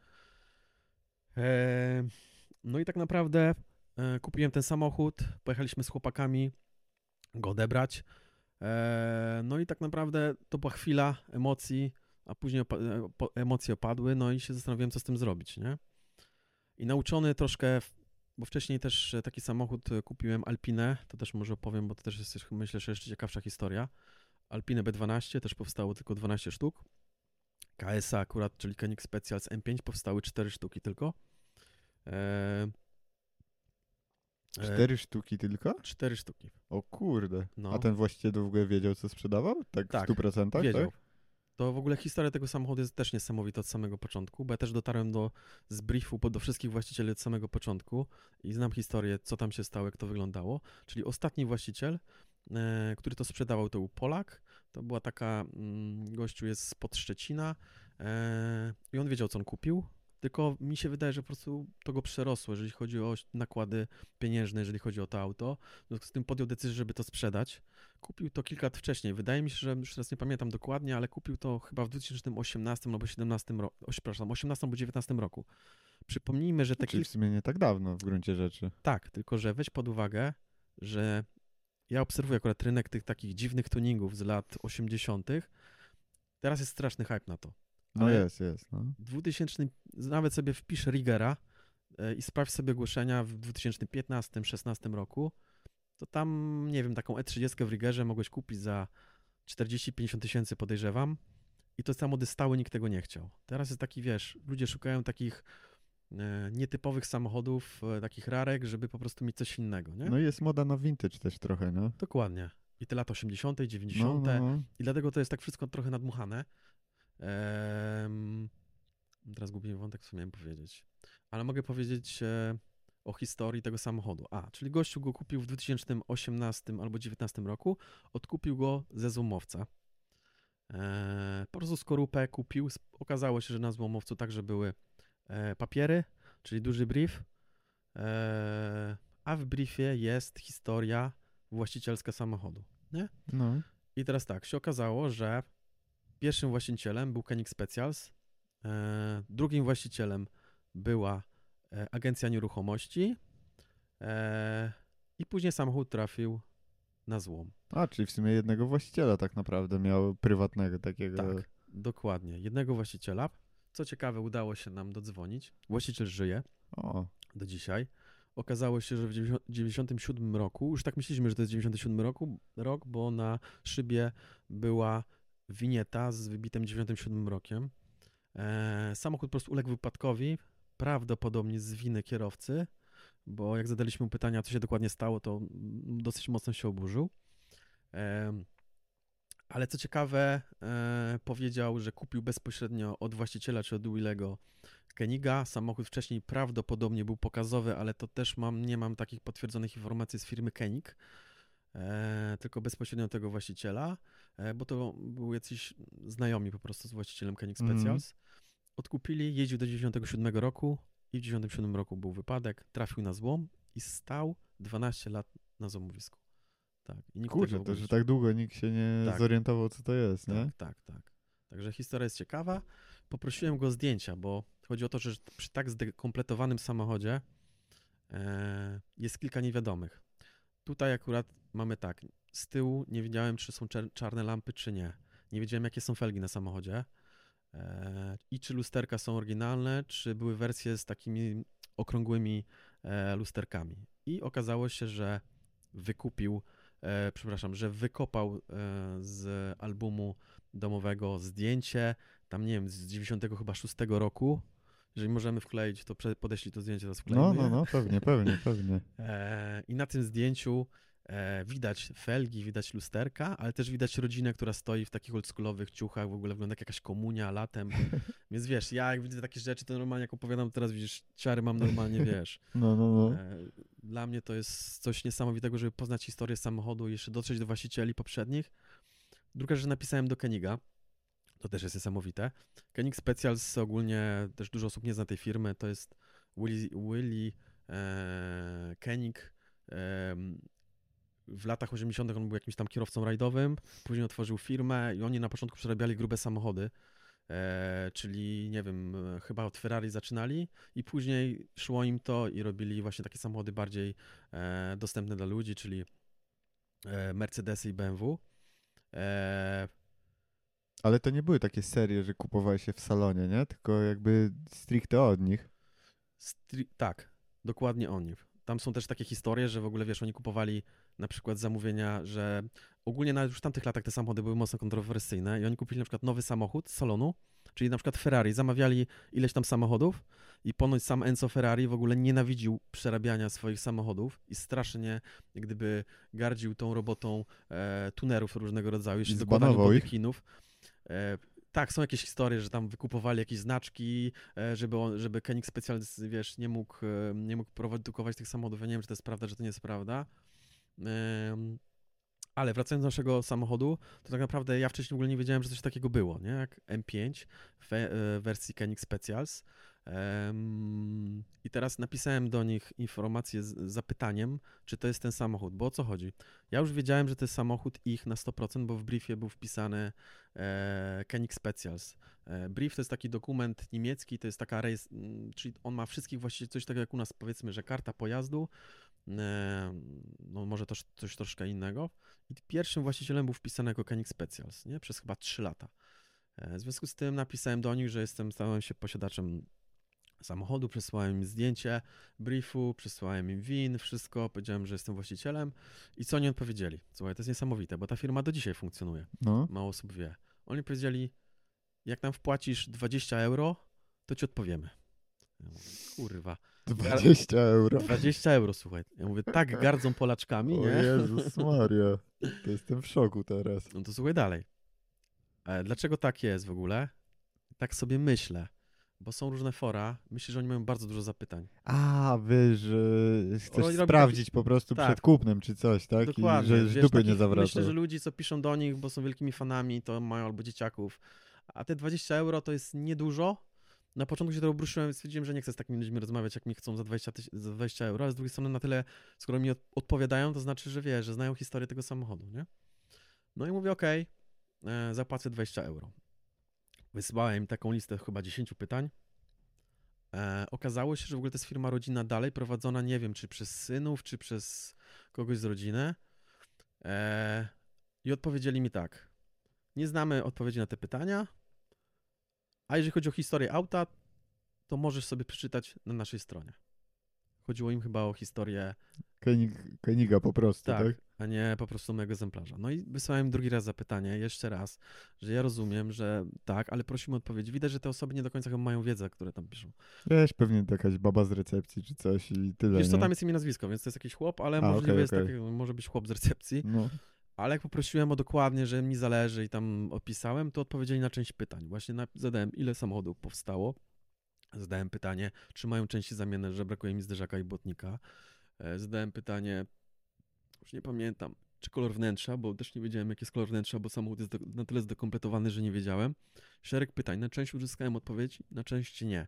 E, no i tak naprawdę e, kupiłem ten samochód, pojechaliśmy z chłopakami go odebrać. E, no i tak naprawdę to była chwila emocji, a później opa- e, po- emocje opadły, no i się zastanawiałem, co z tym zrobić, nie? I nauczony troszkę, w- bo wcześniej też e, taki samochód e, kupiłem, Alpinę, to też może opowiem, bo to też jest, myślę, że jeszcze ciekawsza historia. Alpinę B dwanaście, też powstało tylko dwanaście sztuk. K S A akurat, czyli Koenig Specials M pięć, powstały cztery sztuki tylko. E, e, Cztery sztuki tylko? cztery sztuki. O kurde. No. A ten właściciel w ogóle wiedział, co sprzedawał? Tak, Tak, w stu procentach? Wiedział. Tak? To w ogóle historia tego samochodu jest też niesamowita od samego początku, bo ja też dotarłem do, z briefu bo do wszystkich właścicieli od samego początku i znam historię, co tam się stało, jak to wyglądało. Czyli ostatni właściciel, e, który to sprzedawał, to był Polak. To była taka, mm, gościu jest spod Szczecina e, i on wiedział, co on kupił. Tylko mi się wydaje, że po prostu to go przerosło, jeżeli chodzi o nakłady pieniężne, jeżeli chodzi o to auto. W związku z tym podjął decyzję, żeby to sprzedać. Kupił to kilka lat wcześniej. Wydaje mi się, że już teraz nie pamiętam dokładnie, ale kupił to chyba w dwa tysiące osiemnastym albo siedemnastym roku. Przepraszam, osiemnastym albo dziewiętnastym roku. Przypomnijmy, że te Czyli kilka... w sumie nie tak dawno w gruncie rzeczy. Tak, tylko że weź pod uwagę, że ja obserwuję akurat rynek tych takich dziwnych tuningów z lat osiemdziesiątych. Teraz jest straszny hype na to. No Ale jest, jest. No. dwutysięczny, nawet sobie wpisz Rigera e, i sprawdź sobie ogłoszenia w dwa tysiące piętnastym szesnastym roku, to tam, nie wiem, taką E trzydzieści w Rigerze mogłeś kupić za czterdzieści pięćdziesiąt tysięcy, podejrzewam. I to samochody stałe, nikt tego nie chciał. Teraz jest taki, wiesz, ludzie szukają takich e, nietypowych samochodów, e, takich rarek, żeby po prostu mieć coś innego, nie? No i jest moda na vintage też trochę, no. Dokładnie. I te lata osiemdziesiąte, No, dziewięćdziesiąte. no, no. I dlatego to jest tak wszystko trochę nadmuchane. Ehm, teraz gubię wątek, co miałem powiedzieć. Ale mogę powiedzieć e, o historii tego samochodu. A, czyli gościu go kupił w dwa tysiące osiemnastym albo dziewiętnastym roku. Odkupił go ze złomowca. E, po prostu skorupę kupił. Okazało się, że na złomowcu także były e, papiery, czyli duży brief. E, a w briefie jest historia właścicielska samochodu. Nie? No. I teraz tak, się okazało, że pierwszym właścicielem był Koenig Specials, e, drugim właścicielem była e, agencja nieruchomości e, i później samochód trafił na złom. A, czyli w sumie jednego właściciela tak naprawdę miał prywatnego takiego. Tak, dokładnie. Jednego właściciela. Co ciekawe, udało się nam dodzwonić. Właściciel żyje O, do dzisiaj. Okazało się, że w dziewięćdziesiątym siódmym roku, już tak myśleliśmy, że to jest dziewięćdziesiąty siódmy roku, rok, bo na szybie była winieta z wybitym dziewięćdziesiątym siódmym rokiem. E, samochód po prostu uległ wypadkowi, prawdopodobnie z winy kierowcy, bo jak zadaliśmy mu pytania, co się dokładnie stało, to dosyć mocno się oburzył. E, Ale co ciekawe, e, powiedział, że kupił bezpośrednio od właściciela, czy od Willego Koeniga. Samochód wcześniej prawdopodobnie był pokazowy, ale to też mam, nie mam takich potwierdzonych informacji z firmy Koenig, e, tylko bezpośrednio tego właściciela, e, bo to były jacyś znajomi po prostu z właścicielem Koenig Specials. Mm. Odkupili, jeździł do dziewięćdziesiątego siódmego roku i w dziewięćdziesiątym siódmym roku był wypadek, trafił na złom i stał dwanaście lat na złomowisku. Tak. I nikt Kurczę, tego to że tak długo nikt się nie tak. zorientował, co to jest, tak, nie? Tak, tak. Także historia jest ciekawa. Poprosiłem go o zdjęcia, bo chodzi o to, że przy tak zdekompletowanym samochodzie e, jest kilka niewiadomych. Tutaj akurat mamy tak, z tyłu nie wiedziałem, czy są czarne lampy, czy nie. Nie wiedziałem, jakie są felgi na samochodzie e, i czy lusterka są oryginalne, czy były wersje z takimi okrągłymi e, lusterkami. I okazało się, że wykupił, e, przepraszam, że wykopał e, z albumu domowego zdjęcie, tam nie wiem, z dziewięćdziesiątego chyba szóstego roku. Jeżeli możemy wkleić, to podeślij to zdjęcie, teraz wklejmy. No, no, no, pewnie, pewnie, pewnie. E, I na tym zdjęciu e, widać felgi, widać lusterka, ale też widać rodzinę, która stoi w takich oldschoolowych ciuchach, w ogóle wygląda jak jakaś komunia latem. Więc wiesz, ja jak widzę takie rzeczy, to normalnie jak opowiadam, teraz widzisz, ciary mam normalnie, wiesz. No, no, no. E, dla mnie to jest coś niesamowitego, żeby poznać historię samochodu i jeszcze dotrzeć do właścicieli poprzednich. Druga rzecz, napisałem do Koeniga. To też jest niesamowite. Koenig Specials ogólnie, też dużo osób nie zna tej firmy, to jest Willy, Willy e, Koenig. E, w latach osiemdziesiątych on był jakimś tam kierowcą rajdowym, później otworzył firmę i oni na początku przerabiali grube samochody, e, czyli nie wiem, chyba od Ferrari zaczynali i później szło im to i robili właśnie takie samochody bardziej e, dostępne dla ludzi, czyli e, Mercedesy i B M W. E, Ale to nie były takie serie, że kupowałeś się w salonie, nie? Tylko jakby stricte od nich. Stri- tak, dokładnie o nich. Tam są też takie historie, że w ogóle, wiesz, oni kupowali na przykład zamówienia, że ogólnie nawet już w tamtych latach te samochody były mocno kontrowersyjne i oni kupili na przykład nowy samochód z salonu, czyli na przykład Ferrari, zamawiali ileś tam samochodów i ponoć sam Enzo Ferrari w ogóle nienawidził przerabiania swoich samochodów i strasznie jak gdyby gardził tą robotą e, tunerów różnego rodzaju, jeszcze dokładaniu bodykinów. E, tak, są jakieś historie, że tam wykupowali jakieś znaczki, e, żeby, on, żeby Koenig Specials, wiesz, nie mógł, e, nie mógł produkować tych samochodów. Ja nie wiem, czy to jest prawda, czy to nie jest prawda. E, ale wracając do naszego samochodu, to tak naprawdę ja wcześniej w ogóle nie wiedziałem, że coś takiego było, nie? Jak M pięć w we, wersji Koenig Specials. Um, I teraz napisałem do nich informację z zapytaniem, czy to jest ten samochód, bo o co chodzi? Ja już wiedziałem, że to jest samochód ich na sto procent, bo w briefie był wpisany e, Koenig Specials. E, brief to jest taki dokument niemiecki, to jest taka rejs, czyli on ma wszystkich właściwie coś takiego jak u nas, powiedzmy, że karta pojazdu, e, no może to coś troszkę innego. I pierwszym właścicielem był wpisany jako Koenig Specials, nie? Przez chyba trzy lata. E, w związku z tym napisałem do nich, że jestem, stałem się posiadaczem samochodu, przesłałem im zdjęcie briefu, przesłałem im V I N, wszystko, powiedziałem, że jestem właścicielem i co oni odpowiedzieli? Słuchaj, to jest niesamowite, bo ta firma do dzisiaj funkcjonuje, no. Mało osób wie. Oni powiedzieli, jak nam wpłacisz dwadzieścia euro, to ci odpowiemy. Ja mówię, kurwa. dwadzieścia euro? dwadzieścia euro, słuchaj. Ja mówię, tak gardzą Polaczkami, nie? O Jezus Maria, to jestem w szoku teraz. No to słuchaj dalej. E, dlaczego tak jest w ogóle? Tak sobie myślę. Bo są różne fora, myślę, że oni mają bardzo dużo zapytań. A, wy, że chcesz Oni sprawdzić taki... po prostu tak. przed kupnem czy coś, tak? Dokładnie. I że Wiesz, dupy takich, nie zawraca. Myślę, że ludzi, co piszą do nich, bo są wielkimi fanami, to mają albo dzieciaków. A te dwadzieścia euro to jest niedużo. Na początku się to obruszyłem, stwierdziłem, że nie chcę z takimi ludźmi rozmawiać, jak mi chcą za dwadzieścia, za dwadzieścia euro, ale z drugiej strony na tyle, skoro mi odpowiadają, to znaczy, że wie, że znają historię tego samochodu, nie? No i mówię, okej, okay, zapłacę dwadzieścia euro. Wysłałem im taką listę chyba dziesięciu pytań. E, okazało się, że w ogóle to jest firma rodzina dalej, prowadzona nie wiem, czy przez synów, czy przez kogoś z rodziny. E, I odpowiedzieli mi tak. Nie znamy odpowiedzi na te pytania, a jeżeli chodzi o historię auta, to możesz sobie przeczytać na naszej stronie. Chodziło im chyba o historię... Koenig, Koeniga po prostu, tak, tak? a nie po prostu mojego egzemplarza. No i wysłałem drugi raz zapytanie, jeszcze raz, że ja rozumiem, że tak, ale prosimy o odpowiedź. Widać, że te osoby nie do końca chyba mają wiedzę, które tam piszą. Wiesz, pewnie jakaś baba z recepcji czy coś i tyle, Wiesz co, nie? tam jest imię, nazwisko, więc to jest jakiś chłop, ale a, możliwe okay, jest okay. tak, może być chłop z recepcji. No. Ale jak poprosiłem o dokładnie, że mi zależy i tam opisałem, to odpowiedzieli na część pytań. Właśnie na, zadałem, ile samochodów powstało. Zadałem pytanie, czy mają części zamienne, że brakuje mi zderzaka i błotnika. E, Zadałem pytanie, już nie pamiętam, czy kolor wnętrza, bo też nie wiedziałem, jaki jest kolor wnętrza, bo samochód jest do, na tyle zdekompletowany, że nie wiedziałem. Szereg pytań. Na część uzyskałem odpowiedź, na część nie.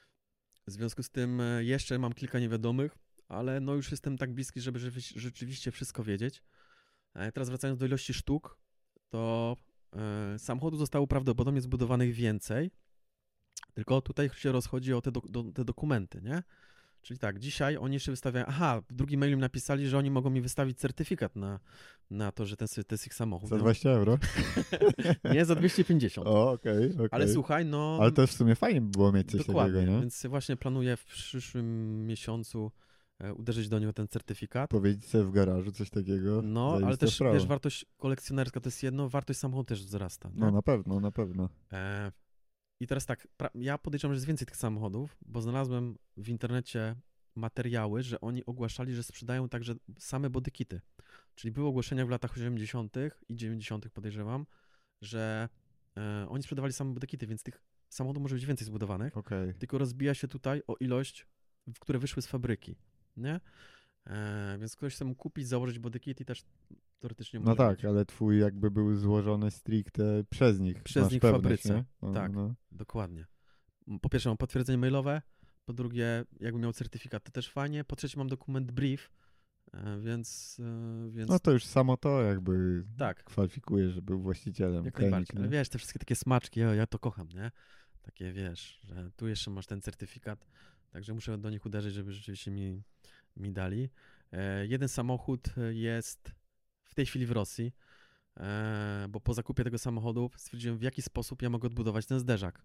W związku z tym e, jeszcze mam kilka niewiadomych, ale no już jestem tak bliski, żeby rzewi- rzeczywiście wszystko wiedzieć. E, Teraz wracając do ilości sztuk, to e, samochodów zostało prawdopodobnie zbudowanych więcej, tylko tutaj się rozchodzi o te, do, do, te dokumenty, nie? Czyli tak, dzisiaj oni jeszcze wystawiają, aha, w drugim mailu mi napisali, że oni mogą mi wystawić certyfikat na, na to, że ten, to jest ich samochód. Za dwadzieścia euro? Nie, za dwieście pięćdziesiąt. O, okej, okej. Ale słuchaj, no... Ale to w sumie fajnie by było mieć coś dokładnie, takiego, nie? więc właśnie planuję w przyszłym miesiącu e, uderzyć do niego ten certyfikat. Powiedzieć sobie w garażu coś takiego. No, ale zajebista też, sprawa. wiesz, wartość kolekcjonerska to jest jedno, wartość samochodu też wzrasta. Nie? No na pewno, na pewno. E, I teraz tak, pra- ja podejrzewam, że jest więcej tych samochodów, bo znalazłem w internecie materiały, że oni ogłaszali, że sprzedają także same bodykity. Czyli były ogłoszenia w latach osiemdziesiątych i dziewięćdziesiątych podejrzewam, że e, oni sprzedawali same bodykity, więc tych samochodów może być więcej zbudowanych, Okej. tylko rozbija się tutaj o ilość, w- które wyszły z fabryki, nie? E, więc ktoś chce mu kupić, założyć bodykit i też teoretycznie może No tak, mieć. ale twój jakby był złożony stricte przez nich. Przez Masz nich w pewność, fabryce. nie? No, Tak. No. Dokładnie. M- Po pierwsze mam potwierdzenie mailowe, po drugie jakbym miał certyfikat, to też fajnie, po trzecie mam dokument brief, e, więc, e, więc no to już samo to jakby tak, kwalifikuje, że był właścicielem. jak Chemik, najbardziej. Ale nie? wiesz, te wszystkie takie smaczki, o, ja to kocham, nie? Takie wiesz, że tu jeszcze masz ten certyfikat, także muszę do nich uderzyć, żeby rzeczywiście mi, mi dali. E, jeden samochód jest w tej chwili w Rosji, e, bo po zakupie tego samochodu stwierdziłem, w jaki sposób ja mogę odbudować ten zderzak.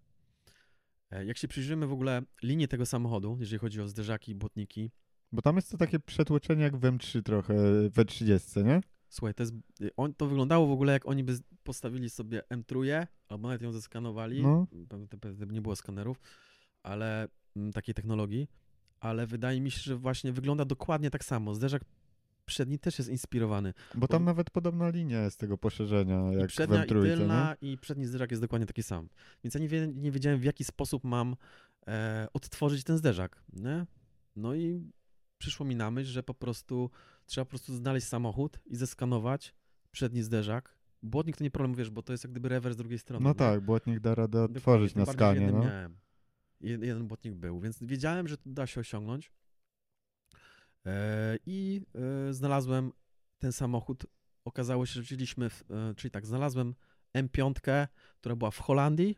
E, jak się przyjrzymy w ogóle linii tego samochodu, jeżeli chodzi o zderzaki i błotniki, Bo tam jest to takie przetłoczenie jak w M trzy trochę, w trzydzieści, nie? słuchaj, to, jest, on, to wyglądało w ogóle jak oni by z- postawili sobie M trzy, albo nawet ją zeskanowali, No. pewnie, pewnie nie było skanerów, ale m, takiej technologii, ale wydaje mi się, że właśnie wygląda dokładnie tak samo. Zderzak przedni też jest inspirowany. Bo tam nawet podobna linia jest tego poszerzenia I jak w przednia, M i trzy, tylna, i przedni zderzak jest dokładnie taki sam. Więc ja nie, wie, nie wiedziałem, w jaki sposób mam e, odtworzyć ten zderzak, nie? No i przyszło mi na myśl, że po prostu trzeba po prostu znaleźć samochód i zeskanować przedni zderzak. Błotnik to nie problem, wiesz, bo to jest jak gdyby rewers z drugiej strony. No nie? tak, błotnik da radę Dokładnie, otworzyć tym na bardziej, że skanie, jeden no. miałem. Jed, jeden błotnik był, więc wiedziałem, że to da się osiągnąć. E, I e, znalazłem ten samochód. Okazało się, że wzięliśmy, w, e, czyli tak, znalazłem M pięć, która była w Holandii.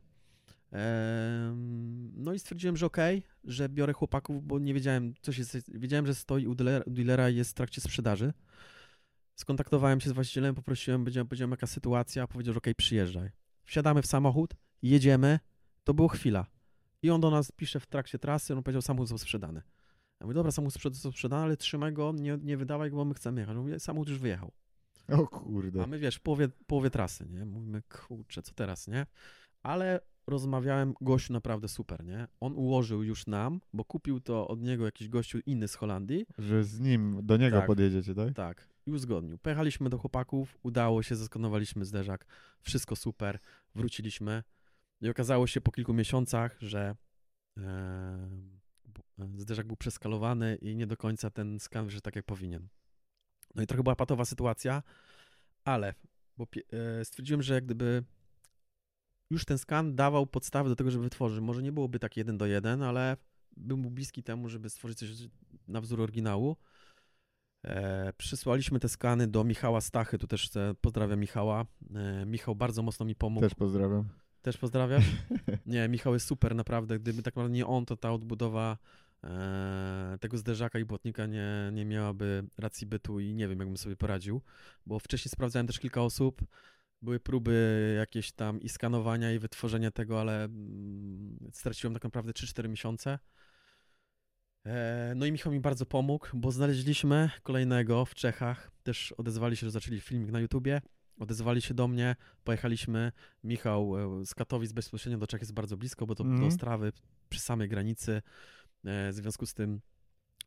Em, No i stwierdziłem, że okej, że biorę chłopaków, bo nie wiedziałem, co się, wiedziałem, że stoi u dealera, dealera i jest w trakcie sprzedaży. Skontaktowałem się z właścicielem, poprosiłem, powiedziałem, powiedziałem jaka sytuacja, powiedział, że okej, przyjeżdżaj. Wsiadamy w samochód, jedziemy, to było chwila. I on do nas pisze w trakcie trasy, on powiedział, samochód został sprzedany. Ja mówię, dobra, samochód został sprzedany, ale trzymaj go, nie, nie wydawaj go, bo my chcemy jechać. Mówię, samochód już wyjechał. O kurde. A my, wiesz, w połowie, połowie trasy, nie? Mówimy, kurczę, co teraz, nie? Ale rozmawiałem, gościu naprawdę super, nie? On ułożył już nam, bo kupił to od niego jakiś gościu inny z Holandii. Że z nim do niego Tak. podjedziecie, tak? Tak, i uzgodnił. Pojechaliśmy do chłopaków, udało się, zeskanowaliśmy zderzak, wszystko super, wróciliśmy i okazało się po kilku miesiącach, że e, b- zderzak był przeskalowany i nie do końca ten skan wyszedł tak, jak powinien. No i trochę była patowa sytuacja, ale bo pie- e, stwierdziłem, że jak gdyby już ten skan dawał podstawy do tego, żeby wytworzyć. Może nie byłoby tak jeden do jeden, ale był mu bliski temu, żeby stworzyć coś na wzór oryginału. E, przysłaliśmy te skany do Michała Stachy, tu też chcę, pozdrawiam Michała. E, Michał bardzo mocno mi pomógł. Też pozdrawiam. Też pozdrawiasz? Nie, Michał jest super, naprawdę. Gdyby tak naprawdę nie on, to ta odbudowa e, tego zderzaka i błotnika nie, nie miałaby racji bytu i nie wiem, jakbym sobie poradził, bo wcześniej sprawdzałem też kilka osób, były próby jakieś tam i skanowania, i wytworzenia tego, ale mm, straciłem tak naprawdę trzy cztery miesiące. E, no i Michał mi bardzo pomógł, bo znaleźliśmy kolejnego w Czechach, też odezwali się, że zaczęli filmik na YouTubie, odezwali się do mnie, pojechaliśmy, Michał e, z Katowic bezpośrednio do Czech jest bardzo blisko, bo to Mhm. do Ostrawy przy samej granicy, e, w związku z tym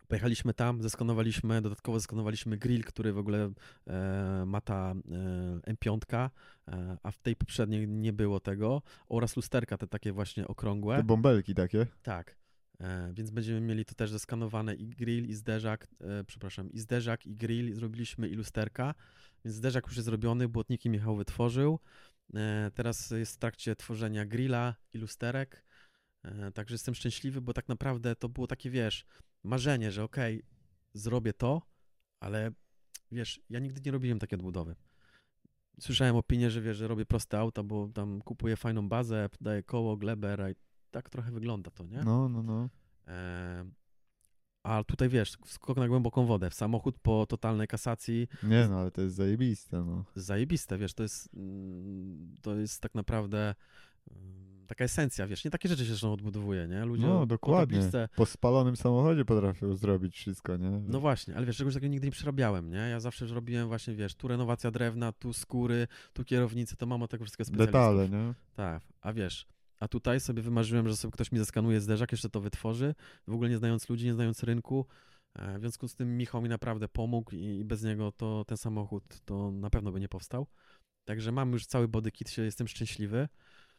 Pojechaliśmy tam, zeskanowaliśmy, dodatkowo zeskanowaliśmy grill, który w ogóle e, ma ta e, em pięć, e, a w tej poprzedniej nie było tego, oraz lusterka te takie właśnie okrągłe. Te bąbelki takie. Tak, e, więc będziemy mieli to też zeskanowane i grill, i zderzak, e, przepraszam, i zderzak, i grill zrobiliśmy, i lusterka, więc zderzak już jest zrobiony, błotniki Michał wytworzył, e, teraz jest w trakcie tworzenia grilla i lusterek, e, także jestem szczęśliwy, bo tak naprawdę to było takie, wiesz, marzenie, że okej, okay, zrobię to, ale wiesz, ja nigdy nie robiłem takiej odbudowy. Słyszałem opinię, że wiesz, że robię proste auta, bo tam kupuję fajną bazę, daję koło, glebę, i tak trochę wygląda to, nie? No, no, no. E, a tutaj wiesz, skok na głęboką wodę, samochód po totalnej kasacji. Nie no, ale to jest zajebiste, no. Zajebiste, wiesz, to jest, to jest tak naprawdę taka esencja, wiesz, nie takie rzeczy się zresztą odbudowuje, nie? Ludzie no, dokładnie. Po, tabliczce... po spalonym samochodzie potrafią zrobić wszystko, nie? No właśnie, ale wiesz, czegoś takiego nigdy nie przerabiałem, nie? Ja zawsze robiłem właśnie, wiesz, tu renowacja drewna, tu skóry, tu kierownice, to mam od tego wszystkiego specjalistów. Detale, nie? Tak, a wiesz, a tutaj sobie wymarzyłem, że sobie ktoś mi zeskanuje zderzak, jeszcze to wytworzy, w ogóle nie znając ludzi, nie znając rynku. W związku z tym Michał mi naprawdę pomógł i bez niego to ten samochód to na pewno by nie powstał. Także mam już cały body kit, jestem szczęśliwy.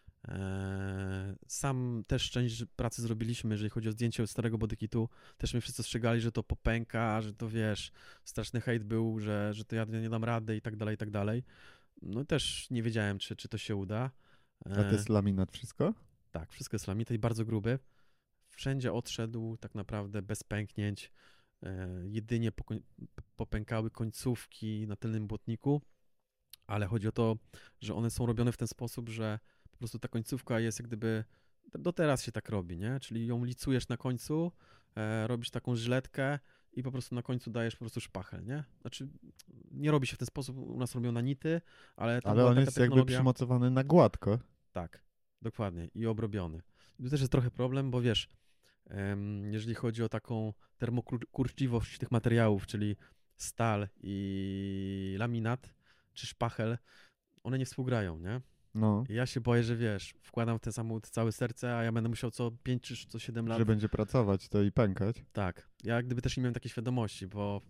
Sam też część pracy zrobiliśmy, jeżeli chodzi o zdjęcie starego body kitu. Też mnie wszyscy ostrzegali, że to popęka, że to wiesz, straszny hejt był, że, że to ja nie dam rady i tak dalej, i tak dalej. No też nie wiedziałem, czy, czy to się uda. A to jest laminat wszystko? Tak, wszystko jest laminat i bardzo gruby. Wszędzie odszedł tak naprawdę bez pęknięć. Jedynie popękały końcówki na tylnym błotniku, ale chodzi o to, że one są robione w ten sposób, że po prostu ta końcówka jest jak gdyby, do teraz się tak robi, nie? Czyli ją licujesz na końcu, e, robisz taką żyletkę i po prostu na końcu dajesz po prostu szpachel, nie? Znaczy, nie robi się w ten sposób, u nas robią na nity, ale tam Ale była on taka jest technologia... jakby przymocowany na gładko. Tak, dokładnie i obrobiony. I tu też jest trochę problem, bo wiesz, em, jeżeli chodzi o taką termokurczliwość tych materiałów, czyli stal i laminat, czy szpachel, one nie współgrają, nie? No. I ja się boję, że wiesz, wkładam w ten samochód całe serce, a ja będę musiał co pięć czy co siedem lat... Że będzie pracować to i pękać. Tak. Ja gdyby też nie miałem takiej świadomości, bo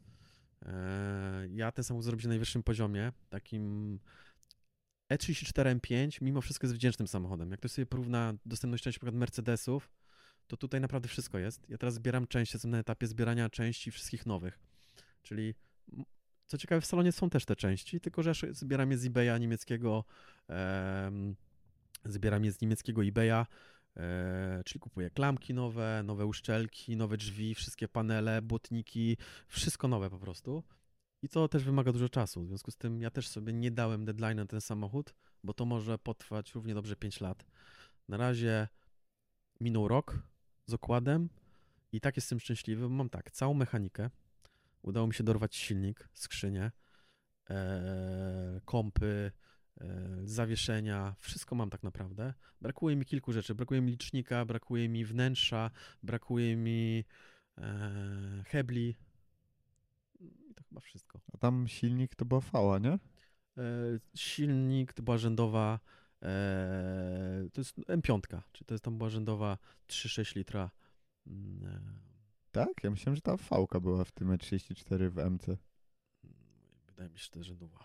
e, ja ten samochód zrobić na najwyższym poziomie, takim E trzydzieści cztery M pięć mimo wszystko jest wdzięcznym samochodem. Jak ktoś sobie porówna dostępność na przykład Mercedesów, to tutaj naprawdę wszystko jest. Ja teraz zbieram części, jestem na etapie zbierania części wszystkich nowych. Czyli co ciekawe, w salonie są też te części, tylko że ja zbieram je z eBaya niemieckiego, e, zbieram je z niemieckiego eBaya, e, czyli kupuję klamki nowe, nowe uszczelki, nowe drzwi, wszystkie panele, błotniki, wszystko nowe po prostu. I to też wymaga dużo czasu, w związku z tym ja też sobie nie dałem deadline na ten samochód, bo to może potrwać równie dobrze pięć lat. Na razie minął rok z okładem i tak jestem szczęśliwy, mam tak, całą mechanikę, udało mi się dorwać silnik, skrzynię, e, kompy, e, zawieszenia, wszystko mam tak naprawdę. Brakuje mi kilku rzeczy, brakuje mi licznika, brakuje mi wnętrza, brakuje mi e, hebli i to chyba wszystko. A tam silnik to była fała, nie? E, silnik to była rzędowa, e, to jest M pięć, czyli to jest tam była rzędowa trzy przecinek sześć litra. E, Tak? Ja myślałem, że ta fałka była w tym E trzydzieści cztery w M C. Wydaje mi się, że to jest rzędowa.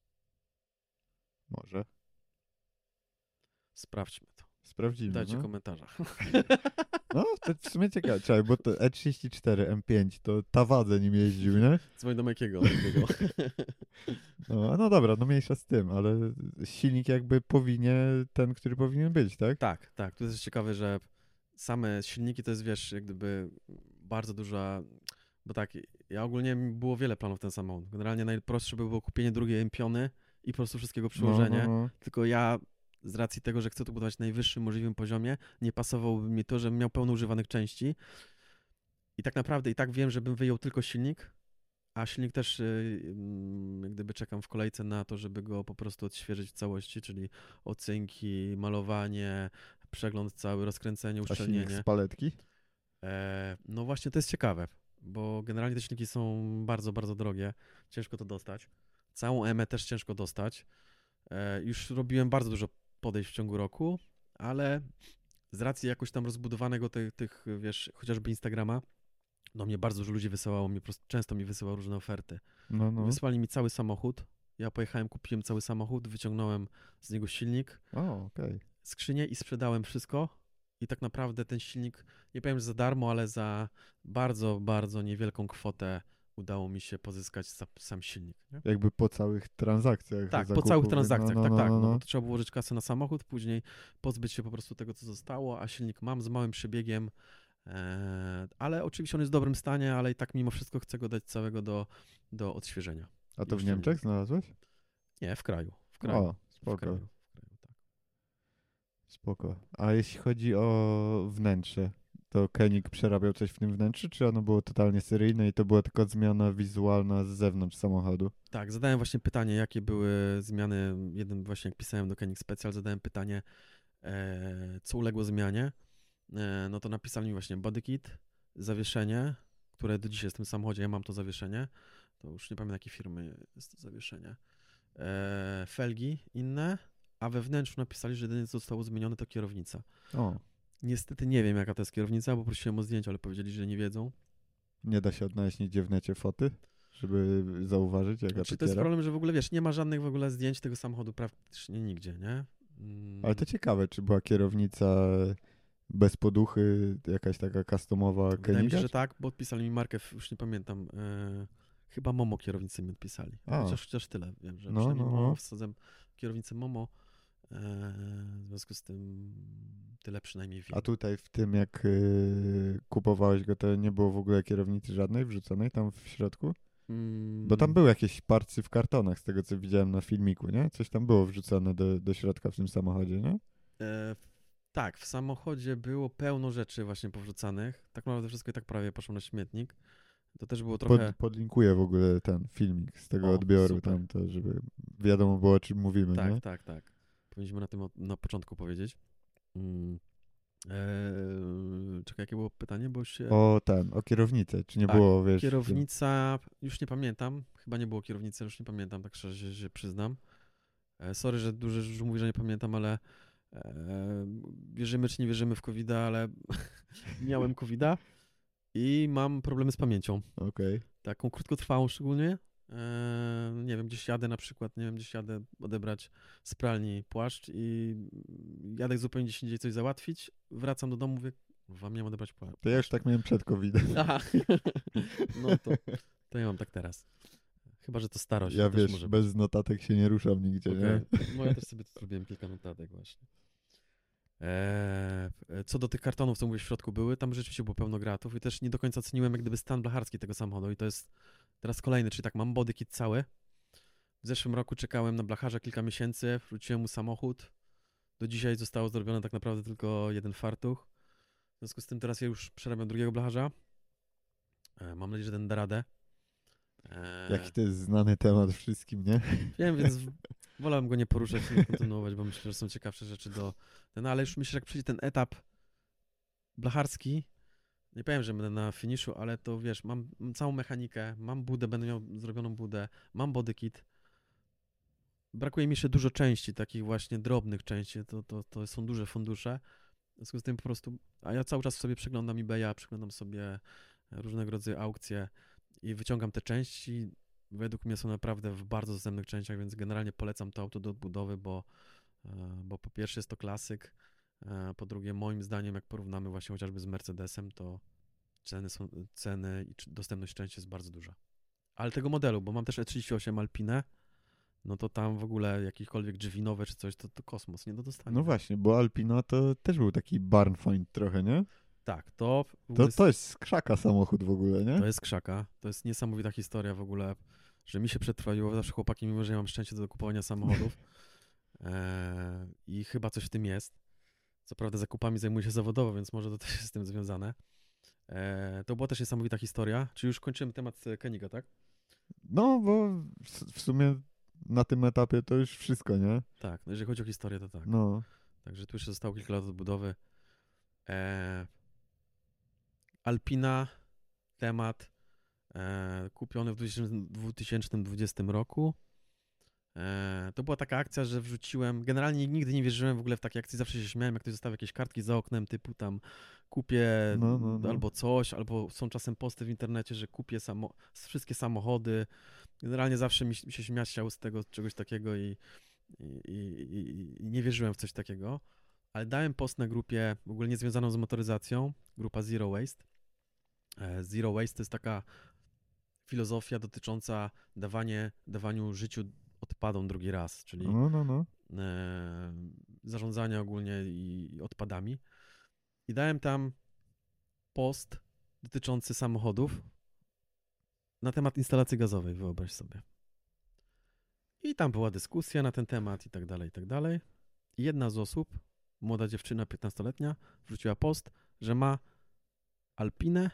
Może. Sprawdźmy to. Sprawdzimy. Dajcie no. w komentarzach. No, to w sumie ciekawe, czekaj, bo to E trzydzieści cztery M pięć to Tawadze nim jeździł, nie? Dzwoń do Majkiego. No, no dobra, no mniejsza z tym, ale silnik jakby powinien, ten, który powinien być, tak? Tak, tak. Tu jest ciekawe, że same silniki to jest, wiesz, jak gdyby bardzo duża, bo tak, ja ogólnie było wiele planów ten samochód. Generalnie najprostsze by było kupienie drugiej empiony i po prostu wszystkiego przyłożenie. No, no, no. Tylko ja z racji tego, że chcę to budować na najwyższym możliwym poziomie, nie pasowałoby mi to, żebym miał pełno używanych części. I tak naprawdę i tak wiem, żebym wyjął tylko silnik, a silnik też yy, jak gdyby czekam w kolejce na to, żeby go po prostu odświeżyć w całości, czyli ocynki, malowanie, przegląd cały, rozkręcenie, A uszczelnienie. silnik z paletki? E, no właśnie to jest ciekawe, bo generalnie te silniki są bardzo, bardzo drogie. Ciężko to dostać. Całą E M E też ciężko dostać. E, już robiłem bardzo dużo podejść w ciągu roku, ale z racji jakoś tam rozbudowanego tych, tych wiesz, chociażby Instagrama, Do mnie bardzo dużo ludzi wysyłało, mi po prostu często mi wysyłało różne oferty. No, no. Wysłali mi cały samochód, ja pojechałem, kupiłem cały samochód, wyciągnąłem z niego silnik, O, okej. skrzynię i sprzedałem wszystko. I tak naprawdę ten silnik, nie powiem, że za darmo, ale za bardzo, bardzo niewielką kwotę udało mi się pozyskać sa, sam silnik. Nie? Jakby po całych transakcjach Tak, po zakupowych, całych transakcjach, no, no, tak, no, tak, no, no bo no. to trzeba było ułożyć kasę na samochód, później pozbyć się po prostu tego, co zostało, a silnik mam z małym przebiegiem, e, ale oczywiście on jest w dobrym stanie, ale i tak mimo wszystko chcę go dać całego do, do odświeżenia. A to w Jeszcze nie. Niemczech znalazłeś? Nie, w kraju, w kraju, O, w spoko, kraju, w kraju, tak. spoko. A jeśli chodzi o wnętrze, to Koenig przerabiał coś w tym wnętrzu, czy ono było totalnie seryjne i to była tylko zmiana wizualna z zewnątrz samochodu? Tak, zadałem właśnie pytanie, jakie były zmiany, jeden właśnie jak pisałem do Koenig Special, zadałem pytanie, e, co uległo zmianie, e, no to napisali mi właśnie body kit, zawieszenie, które do dzisiaj jest w tym samochodzie, ja mam to zawieszenie, to już nie pamiętam jakiej firmy jest to zawieszenie, e, felgi inne, a we wnętrzu napisali, że jedyne co zostało zmienione to kierownica. O, Niestety nie wiem jaka to jest kierownica, bo prosiłem o zdjęcie, ale powiedzieli, że nie wiedzą. nie da się odnaleźć nigdzie w necie foty, żeby zauważyć, jaka Znaczy, to to jest kiera? problem, że w ogóle wiesz, nie ma żadnych w ogóle zdjęć tego samochodu praktycznie nigdzie, nie? Mm, Ale to ciekawe, czy była kierownica bez poduchy, jakaś taka customowa Wydaje mi Koeniga? się, że tak, bo odpisali mi markę, w- już nie pamiętam, e, chyba Momo kierownicy mi odpisali. A. Chociaż, chociaż tyle, wiem, że No, przynajmniej no, Momo no. wsadzam kierownicę Momo, e, w związku z tym tyle przynajmniej wiem. A tutaj w tym, jak y, kupowałeś go, to nie było w ogóle kierownicy żadnej wrzuconej tam w środku? Mm, Bo tam były jakieś parcy w kartonach, z tego co widziałem na filmiku, nie? Coś tam było wrzucone do, do środka w tym samochodzie, nie? e, tak, w samochodzie było pełno rzeczy właśnie powrzucanych. Tak naprawdę wszystko i tak prawie poszło na śmietnik. To też było trochę... Pod, podlinkuję w ogóle ten filmik z tego O, odbioru super. tam, to żeby wiadomo było, o czym mówimy, Tak, nie? tak, tak. Powinniśmy na tym od, na początku powiedzieć. Mm. Eee, czekaj, jakie było pytanie, bo się... O ten, o kierownicę, czy nie Tak, było, wiesz... Kierownica, już nie pamiętam, chyba nie było kierownicy, już nie pamiętam, tak szczerze się, się przyznam. E, sorry, że dużo rzeczy mówię, że nie pamiętam, ale e, wierzymy czy nie wierzymy w kowida, ale miałem kowida i mam problemy z pamięcią. Okej. Taką krótkotrwałą szczególnie. E, nie wiem, gdzieś jadę na przykład, nie wiem, gdzieś jadę odebrać z pralni płaszcz i jadę zupełnie gdzieś indziej coś załatwić, wracam do domu, mówię, wam miałem odebrać płaszcz. To ja już tak miałem przed kowidem. Aha, no to, to ja mam tak teraz. Chyba, że to starość. Ja to też wiesz, może bez notatek się nie ruszam nigdzie, być. nie? Okej. No ja też sobie tu zrobiłem kilka notatek właśnie. Eee, co do tych kartonów, co mówię w środku były, tam rzeczywiście było pełno gratów i też nie do końca ceniłem jak gdyby stan blacharski tego samochodu i to jest teraz kolejny, czyli tak, mam body kit cały. W zeszłym roku czekałem na blacharza kilka miesięcy, wróciłem mu samochód. Do dzisiaj zostało zrobione tak naprawdę tylko jeden fartuch. W związku z tym teraz ja już przerabiam drugiego blacharza. Eee, mam nadzieję, że ten da radę. Eee, Jaki to jest znany temat wszystkim, nie? Wiem, więc wolałem go nie poruszać i nie kontynuować, bo myślę, że są ciekawsze rzeczy do... No ale już myślę, że jak przyjdzie ten etap blacharski, nie powiem, że będę na finiszu, ale to wiesz, mam, mam całą mechanikę, mam budę, będę miał zrobioną budę, mam body kit. Brakuje mi jeszcze dużo części, takich właśnie drobnych części, to, to, to są duże fundusze. W związku z tym po prostu, a ja cały czas sobie przeglądam eBaya, przeglądam sobie różnego rodzaju aukcje i wyciągam te części. Według mnie są naprawdę w bardzo dostępnych częściach, więc generalnie polecam to auto do odbudowy, bo, e, bo po pierwsze jest to klasyk, e, po drugie moim zdaniem jak porównamy właśnie chociażby z Mercedesem, to ceny, są, ceny i czy- dostępność części jest bardzo duża. Ale tego modelu, bo mam też E trzydzieści osiem Alpine, no to tam w ogóle jakiekolwiek drzwi nowe czy coś, to, to kosmos, nie do dostania. No właśnie, bo Alpina to też był taki barn find trochę, nie? Tak, to w ogóle To, jest- to jest z krzaka samochód w ogóle, nie? To jest krzaka. To jest niesamowita historia w ogóle, że mi się przetrwaliło. Zawsze chłopaki, mimo że ja mam szczęście do kupowania samochodów e, i chyba coś w tym jest. Co prawda zakupami zajmuję się zawodowo, więc może to też jest z tym związane. E, to była też niesamowita historia. Czy już kończymy temat Koeniga, tak? No, bo w w sumie na tym etapie to już wszystko, nie? Tak, no jeżeli chodzi o historię, to tak. No, Także tu jeszcze zostało kilka lat odbudowy. E, Alpina, temat e, kupiony w dwa tysiące dwudziestym roku. E, to była taka akcja, że wrzuciłem, generalnie nigdy nie wierzyłem w ogóle w takie akcje, zawsze się śmiałem, jak ktoś zostawia jakieś kartki za oknem, typu tam kupię No, no, no. albo coś, albo są czasem posty w internecie, że kupię samo, wszystkie samochody. Generalnie zawsze mi się śmiać chciało z tego czegoś takiego i, i, i, i nie wierzyłem w coś takiego, ale dałem post na grupie w ogóle niezwiązaną z motoryzacją, grupa Zero Waste. E, Zero Waste to jest taka filozofia dotycząca dawanie, dawaniu życiu odpadom drugi raz, czyli No, no, no. e, zarządzania ogólnie i, i odpadami. I dałem tam post dotyczący samochodów na temat instalacji gazowej, wyobraź sobie. I tam była dyskusja na ten temat i tak dalej, i tak dalej. I jedna z osób, młoda dziewczyna, piętnastoletnia, wrzuciła post, że ma Alpinę.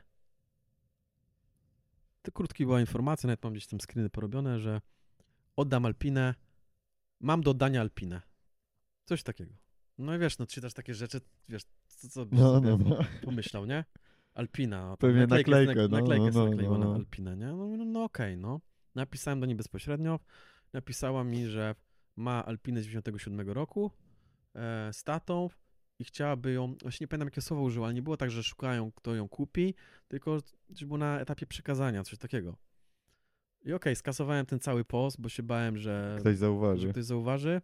To krótka była informacja, nawet mam gdzieś tam screeny porobione, że oddam Alpinę, mam do oddania Alpinę. Coś takiego. No i wiesz, no czytasz takie rzeczy, wiesz, co, co byś No, sobie no, no. pomyślał, nie? Alpina. Pewnie naklejkę, naklejkę, jest, no, naklejkę no, jest no, nakleiona no. Alpinę, nie? No, no, no okej, no. Napisałem do niej bezpośrednio. Napisała mi, że ma Alpinę z dziewięćdziesiątego siódmego roku e, z tatą i chciałaby ją, właśnie nie pamiętam jakie słowo użyła, ale nie było tak, że szukają kto ją kupi, tylko że było na etapie przekazania, coś takiego. I okej, okay, skasowałem ten cały post, bo się bałem, że Ktoś zauważy. że ktoś zauważy.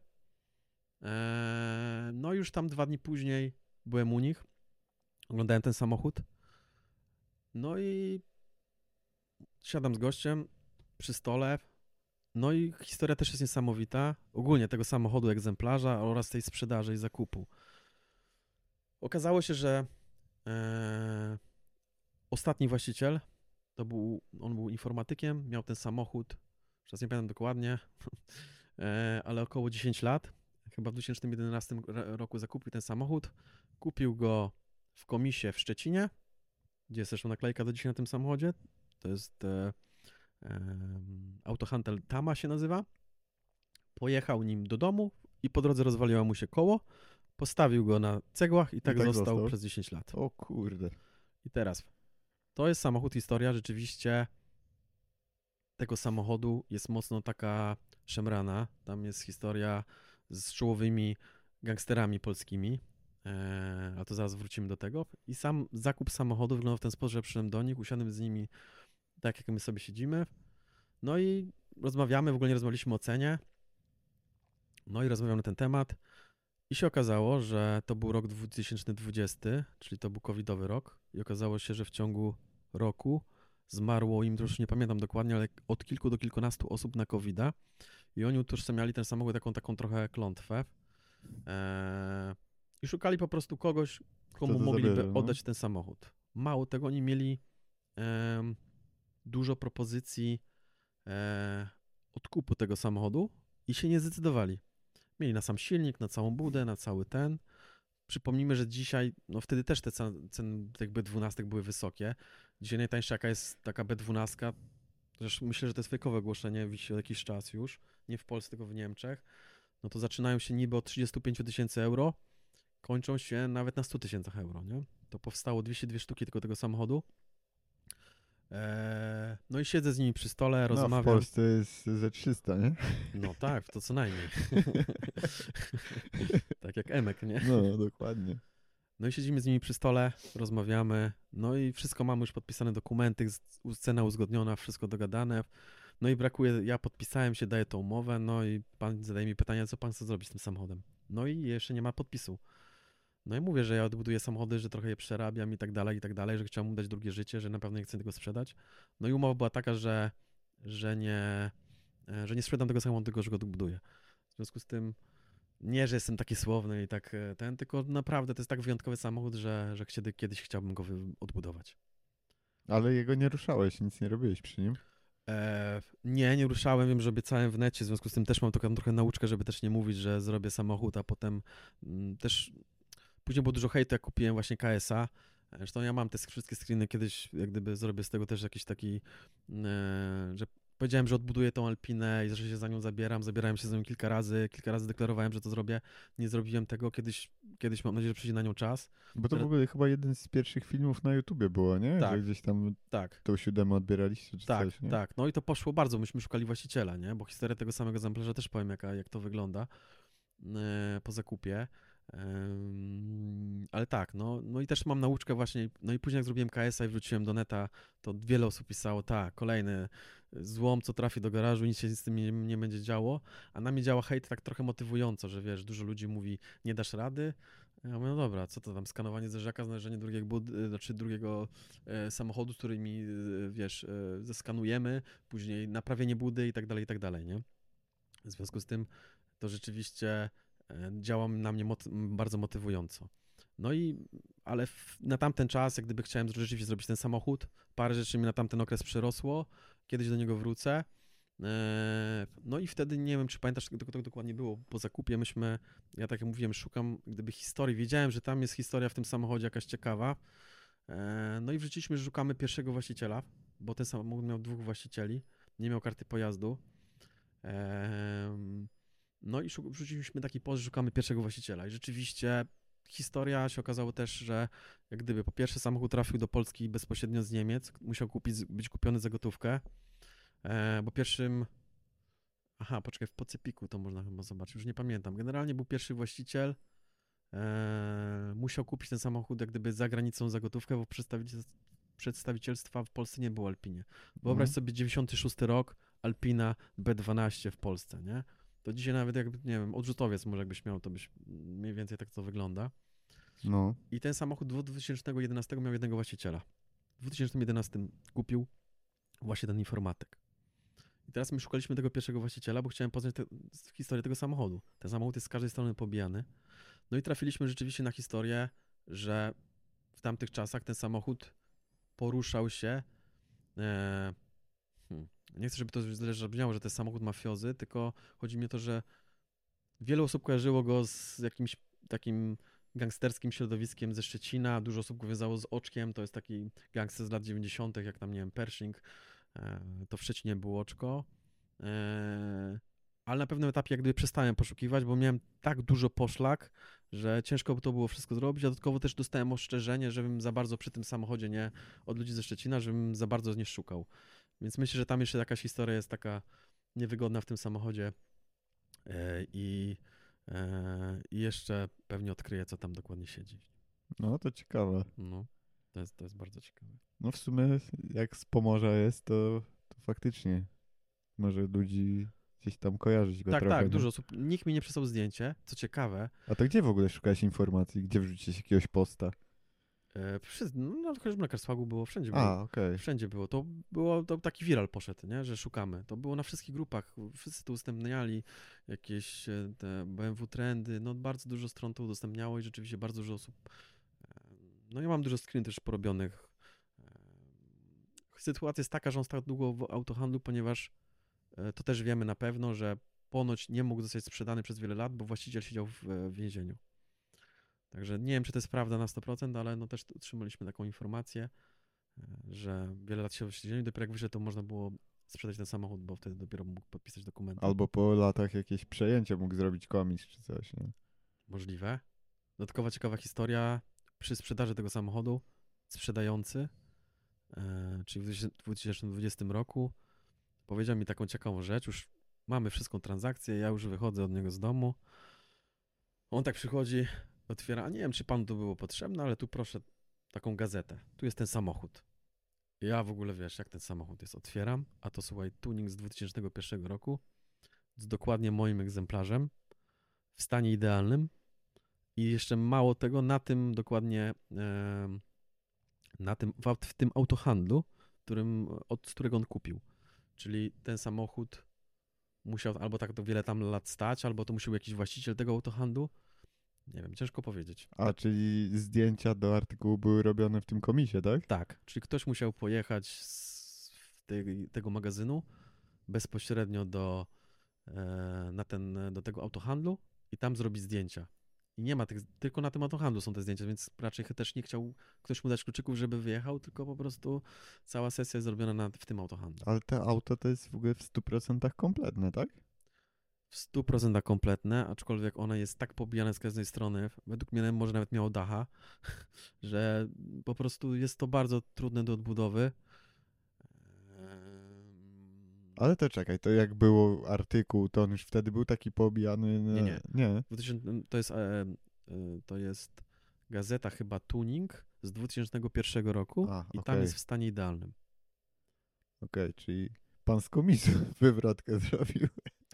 Eee, no już tam dwa dni później byłem u nich, oglądałem ten samochód. No i siadam z gościem przy stole. No i historia też jest niesamowita. Ogólnie tego samochodu, egzemplarza oraz tej sprzedaży i zakupu. Okazało się, że eee, ostatni właściciel, to był, on był informatykiem, miał ten samochód, teraz nie pamiętam dokładnie, eee, ale około dziesięć lat. Chyba w dwa tysiące jedenastym roku zakupił ten samochód. Kupił go w komisie w Szczecinie, gdzie jest zresztą naklejka do dzisiaj na tym samochodzie. To jest e, e, autohandel Tama się nazywa. Pojechał nim do domu i po drodze rozwaliło mu się koło. Postawił go na cegłach i tak, I tak został, został. przez dziesięć lat. O kurde. I teraz, to jest samochód, historia rzeczywiście tego samochodu jest mocno taka szemrana. Tam jest historia z czołowymi gangsterami polskimi, eee, a to zaraz wrócimy do tego. I sam zakup samochodu wyglądał w ten sposób, że przyszedłem do nich, usiadłem z nimi tak, jak my sobie siedzimy. No i rozmawiamy, w ogóle nie rozmawialiśmy o cenie. No i rozmawiamy na ten temat. I się okazało, że to był rok dwa tysiące dwudziesty, czyli to był covidowy rok. I okazało się, że w ciągu roku zmarło im, to już nie pamiętam dokładnie, ale od kilku do kilkunastu osób na kowida. I oni utożsamiali ten samochód taką, taką trochę klątwę. Eee, I szukali po prostu kogoś, komu mogliby zabierze, no? oddać ten samochód. Mało tego, oni mieli e, dużo propozycji e, odkupu tego samochodu i się nie zdecydowali. Mieli na sam silnik, na całą budę, na cały ten. Przypomnijmy, że dzisiaj, no wtedy też te ceny tych B dwanaście były wysokie. Dzisiaj najtańsza jaka jest taka B dwanaście, zresztą myślę, że to jest fejkowe ogłoszenie, wisi od jakiś czas już, nie w Polsce, tylko w Niemczech. No to zaczynają się niby od trzydzieści pięć tysięcy euro, kończą się nawet na sto tysięcy euro, nie? To powstało dwieście dwie sztuki tylko tego samochodu. Eee, no i siedzę z nimi przy stole, No, rozmawiam. w Polsce jest ze trzysta, nie? No tak, to co najmniej. Tak jak Emek, nie? No, dokładnie. No i siedzimy z nimi przy stole, rozmawiamy, no i wszystko mamy już podpisane, dokumenty, cena uzgodniona, wszystko dogadane. No i brakuje, ja podpisałem się, daję tą umowę, no i pan zadaje mi pytanie, co pan chce zrobić z tym samochodem. No i jeszcze nie ma podpisu. No i mówię, że ja odbuduję samochody, że trochę je przerabiam i tak dalej, i tak dalej, że chciałem mu dać drugie życie, że na pewno nie chcę tego sprzedać. No i umowa była taka, że, że, nie, że nie sprzedam tego samochodu, tylko że go odbuduję. W związku z tym nie, że jestem taki słowny i tak ten, tylko naprawdę to jest tak wyjątkowy samochód, że, że kiedy, kiedyś chciałbym go odbudować. Ale jego nie ruszałeś, nic nie robiłeś przy nim? E, nie, nie ruszałem, wiem, że obiecałem w necie, w związku z tym też mam taką trochę nauczkę, żeby też nie mówić, że zrobię samochód, a potem m, też później było dużo hejtu, jak kupiłem właśnie K S A. Zresztą ja mam te wszystkie screeny, kiedyś jak gdyby zrobię z tego też jakiś taki, e, że powiedziałem, że odbuduję tą Alpinę i że się za nią zabieram. Zabierałem się za nią kilka razy, kilka razy deklarowałem, że to zrobię. Nie zrobiłem tego. Kiedyś, kiedyś mam nadzieję, że przyjdzie na nią czas. Bo to w Teraz- ogóle chyba jeden z pierwszych filmów na YouTubie było, nie? Tak. Że gdzieś tam Tak, tą siódemę odbieraliście czy tak, coś, nie? tak. No i to poszło bardzo. Myśmy szukali właściciela, nie? Bo historię tego samego egzemplarza też powiem, jaka, jak to wygląda e, po zakupie. Em, ale tak, no, no i też mam nauczkę właśnie, no i później jak zrobiłem K S a i wróciłem do neta, to wiele osób pisało, tak, kolejny złom, co trafi do garażu, nic się z tym nie, nie będzie działo, a na mnie działa hejt tak trochę motywująco, że wiesz, dużo ludzi mówi, nie dasz rady, ja mówię, no dobra, co to tam, skanowanie zderzaka, znalezienie drugiego, bud- znaczy drugiego e, samochodu, z którymi, e, wiesz, e, zeskanujemy, później naprawienie budy i tak dalej, i tak dalej, nie? W związku z tym to rzeczywiście e, działa na mnie moty- bardzo motywująco. No i, ale w, na tamten czas, jak gdyby chciałem rzeczywiście zrobić ten samochód, parę rzeczy mi na tamten okres przyrosło, kiedyś do niego wrócę. E, No i wtedy, nie wiem, czy pamiętasz, jak to dokładnie było, po zakupie myśmy, ja tak jak mówiłem, szukam gdyby historii, wiedziałem, że tam jest historia w tym samochodzie jakaś ciekawa. E, No i wrzuciliśmy, że szukamy pierwszego właściciela, bo ten samochód miał dwóch właścicieli, nie miał karty pojazdu. Em, No i szu- wrzuciliśmy taki post, że szukamy pierwszego właściciela. I rzeczywiście historia się okazało też, że jak gdyby po pierwsze samochód trafił do Polski bezpośrednio z Niemiec, musiał kupić, być kupiony za gotówkę, e, bo pierwszym... Aha, poczekaj, w Pocepiku to można chyba zobaczyć, już nie pamiętam. Generalnie był pierwszy właściciel, e, musiał kupić ten samochód jak gdyby za granicą za gotówkę, bo przedstawiciel, przedstawicielstwa w Polsce nie było Alpinie. Wyobraź Mhm. sobie dziewięćdziesiąty szósty rok, Alpina B dwanaście w Polsce, nie? To dzisiaj nawet jakby, nie wiem, odrzutowiec może jakbyś miał, to byś mniej więcej tak to wygląda. No. I ten samochód w dwa tysiące jedenastym miał jednego właściciela. W dwa tysiące jedenastym kupił właśnie ten informatyk. I teraz my szukaliśmy tego pierwszego właściciela, bo chciałem poznać te, historię tego samochodu. Ten samochód jest z każdej strony pobijany. No i trafiliśmy rzeczywiście na historię, że w tamtych czasach ten samochód poruszał się. E, hmm, nie chcę, żeby to źle zabrzmiało, że to jest samochód mafiozy, tylko chodzi mi o to, że wiele osób kojarzyło go z jakimś takim gangsterskim środowiskiem ze Szczecina. Dużo osób go wiązało z Oczkiem. To jest taki gangster z lat dziewięćdziesiątych, jak tam, nie wiem, Pershing. E, to w Szczecinie było Oczko. E, ale na pewnym etapie jak gdyby przestałem poszukiwać, bo miałem tak dużo poszlak, że ciężko by to było wszystko zrobić. Dodatkowo też dostałem ostrzeżenie, żebym za bardzo przy tym samochodzie nie, od ludzi ze Szczecina, żebym za bardzo nie szukał. Więc myślę, że tam jeszcze jakaś historia jest taka niewygodna w tym samochodzie e, i, e, i jeszcze pewnie odkryję, co tam dokładnie siedzi. No to ciekawe. No, to jest, to jest bardzo ciekawe. No w sumie jak z Pomorza jest, to, to faktycznie może ludzi gdzieś tam kojarzyć go Tak, trochę. tak, nie? dużo osób. Nikt mi nie przysłał zdjęcie, co ciekawe. A to gdzie w ogóle szukałeś informacji? Gdzie wrzuciłeś jakiegoś posta? E, wszyscy, no, chociażby na Karswagu było, wszędzie było. A, okej. Wszędzie było. To było, to taki viral poszedł, nie? Że szukamy. To było na wszystkich grupach. Wszyscy to udostępniali. Jakieś e, te B M W trendy. No bardzo dużo stron to udostępniało i rzeczywiście bardzo dużo osób. e, No ja mam dużo screen też porobionych. E, Sytuacja jest taka, że on stał długo w autohandlu, ponieważ e, to też wiemy na pewno, że ponoć nie mógł zostać sprzedany przez wiele lat, bo właściciel siedział w, w więzieniu. Także nie wiem, czy to jest prawda na sto procent, ale no też otrzymaliśmy taką informację, e, że wiele lat się w więzieniu, dopiero jak wyszedł, to można było sprzedać ten samochód, bo wtedy dopiero mógł podpisać dokumenty. Albo po latach jakieś przejęcie mógł zrobić komis czy coś, nie? Możliwe. Dodatkowa ciekawa historia, przy sprzedaży tego samochodu sprzedający, e, czyli w dwa tysiące dwudziestym roku, powiedział mi taką ciekawą rzecz, już mamy wszystką transakcję, ja już wychodzę od niego z domu. On tak przychodzi, otwiera, a nie wiem, czy panu to było potrzebne, ale tu proszę taką gazetę. Tu jest ten samochód. Ja w ogóle, wiesz, jak ten samochód jest, otwieram, a to słuchaj, tuning z dwa tysiące pierwszego roku, z dokładnie moim egzemplarzem, w stanie idealnym i jeszcze mało tego, na tym dokładnie, e, na tym, w, aut- w tym autohandlu, którym, od z którego on kupił. Czyli ten samochód musiał albo tak to wiele tam lat stać, albo to musiał jakiś właściciel tego autohandlu. Nie wiem, ciężko powiedzieć. A, czyli zdjęcia do artykułu były robione w tym komisie, tak? Tak, czyli ktoś musiał pojechać z tej, tego magazynu bezpośrednio do, e, na ten, do tego autohandlu i tam zrobić zdjęcia. I nie ma tych, tylko na tym autohandlu są te zdjęcia, więc raczej też nie chciał ktoś mu dać kluczyków, żeby wyjechał, tylko po prostu cała sesja jest zrobiona na, w tym autohandlu. Ale te auto to jest w ogóle w stu procentach kompletne, tak? W stu procentach kompletne, aczkolwiek ono jest tak pobijane z każdej strony, według mnie może nawet miało dacha, że po prostu jest to bardzo trudne do odbudowy. Ale to czekaj, to jak było artykuł, to on już wtedy był taki poobijany? Na... Nie, nie. nie. dwutysięczny To jest, e, e, to jest gazeta chyba Tuning z dwa tysiące pierwszego roku A, i tam okej. jest w stanie idealnym. Okej, czyli pan z komisji wywrotkę zrobił.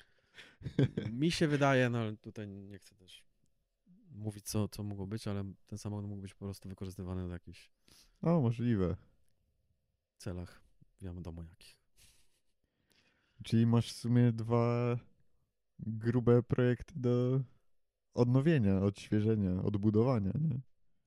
Mi się wydaje, no ale tutaj nie chcę też mówić, co, co mogło być, ale ten samochód mógł być po prostu wykorzystywany w jakichś O, możliwe. celach, wiadomo jakich. Czyli masz w sumie dwa grube projekty do odnowienia, odświeżenia, odbudowania, nie?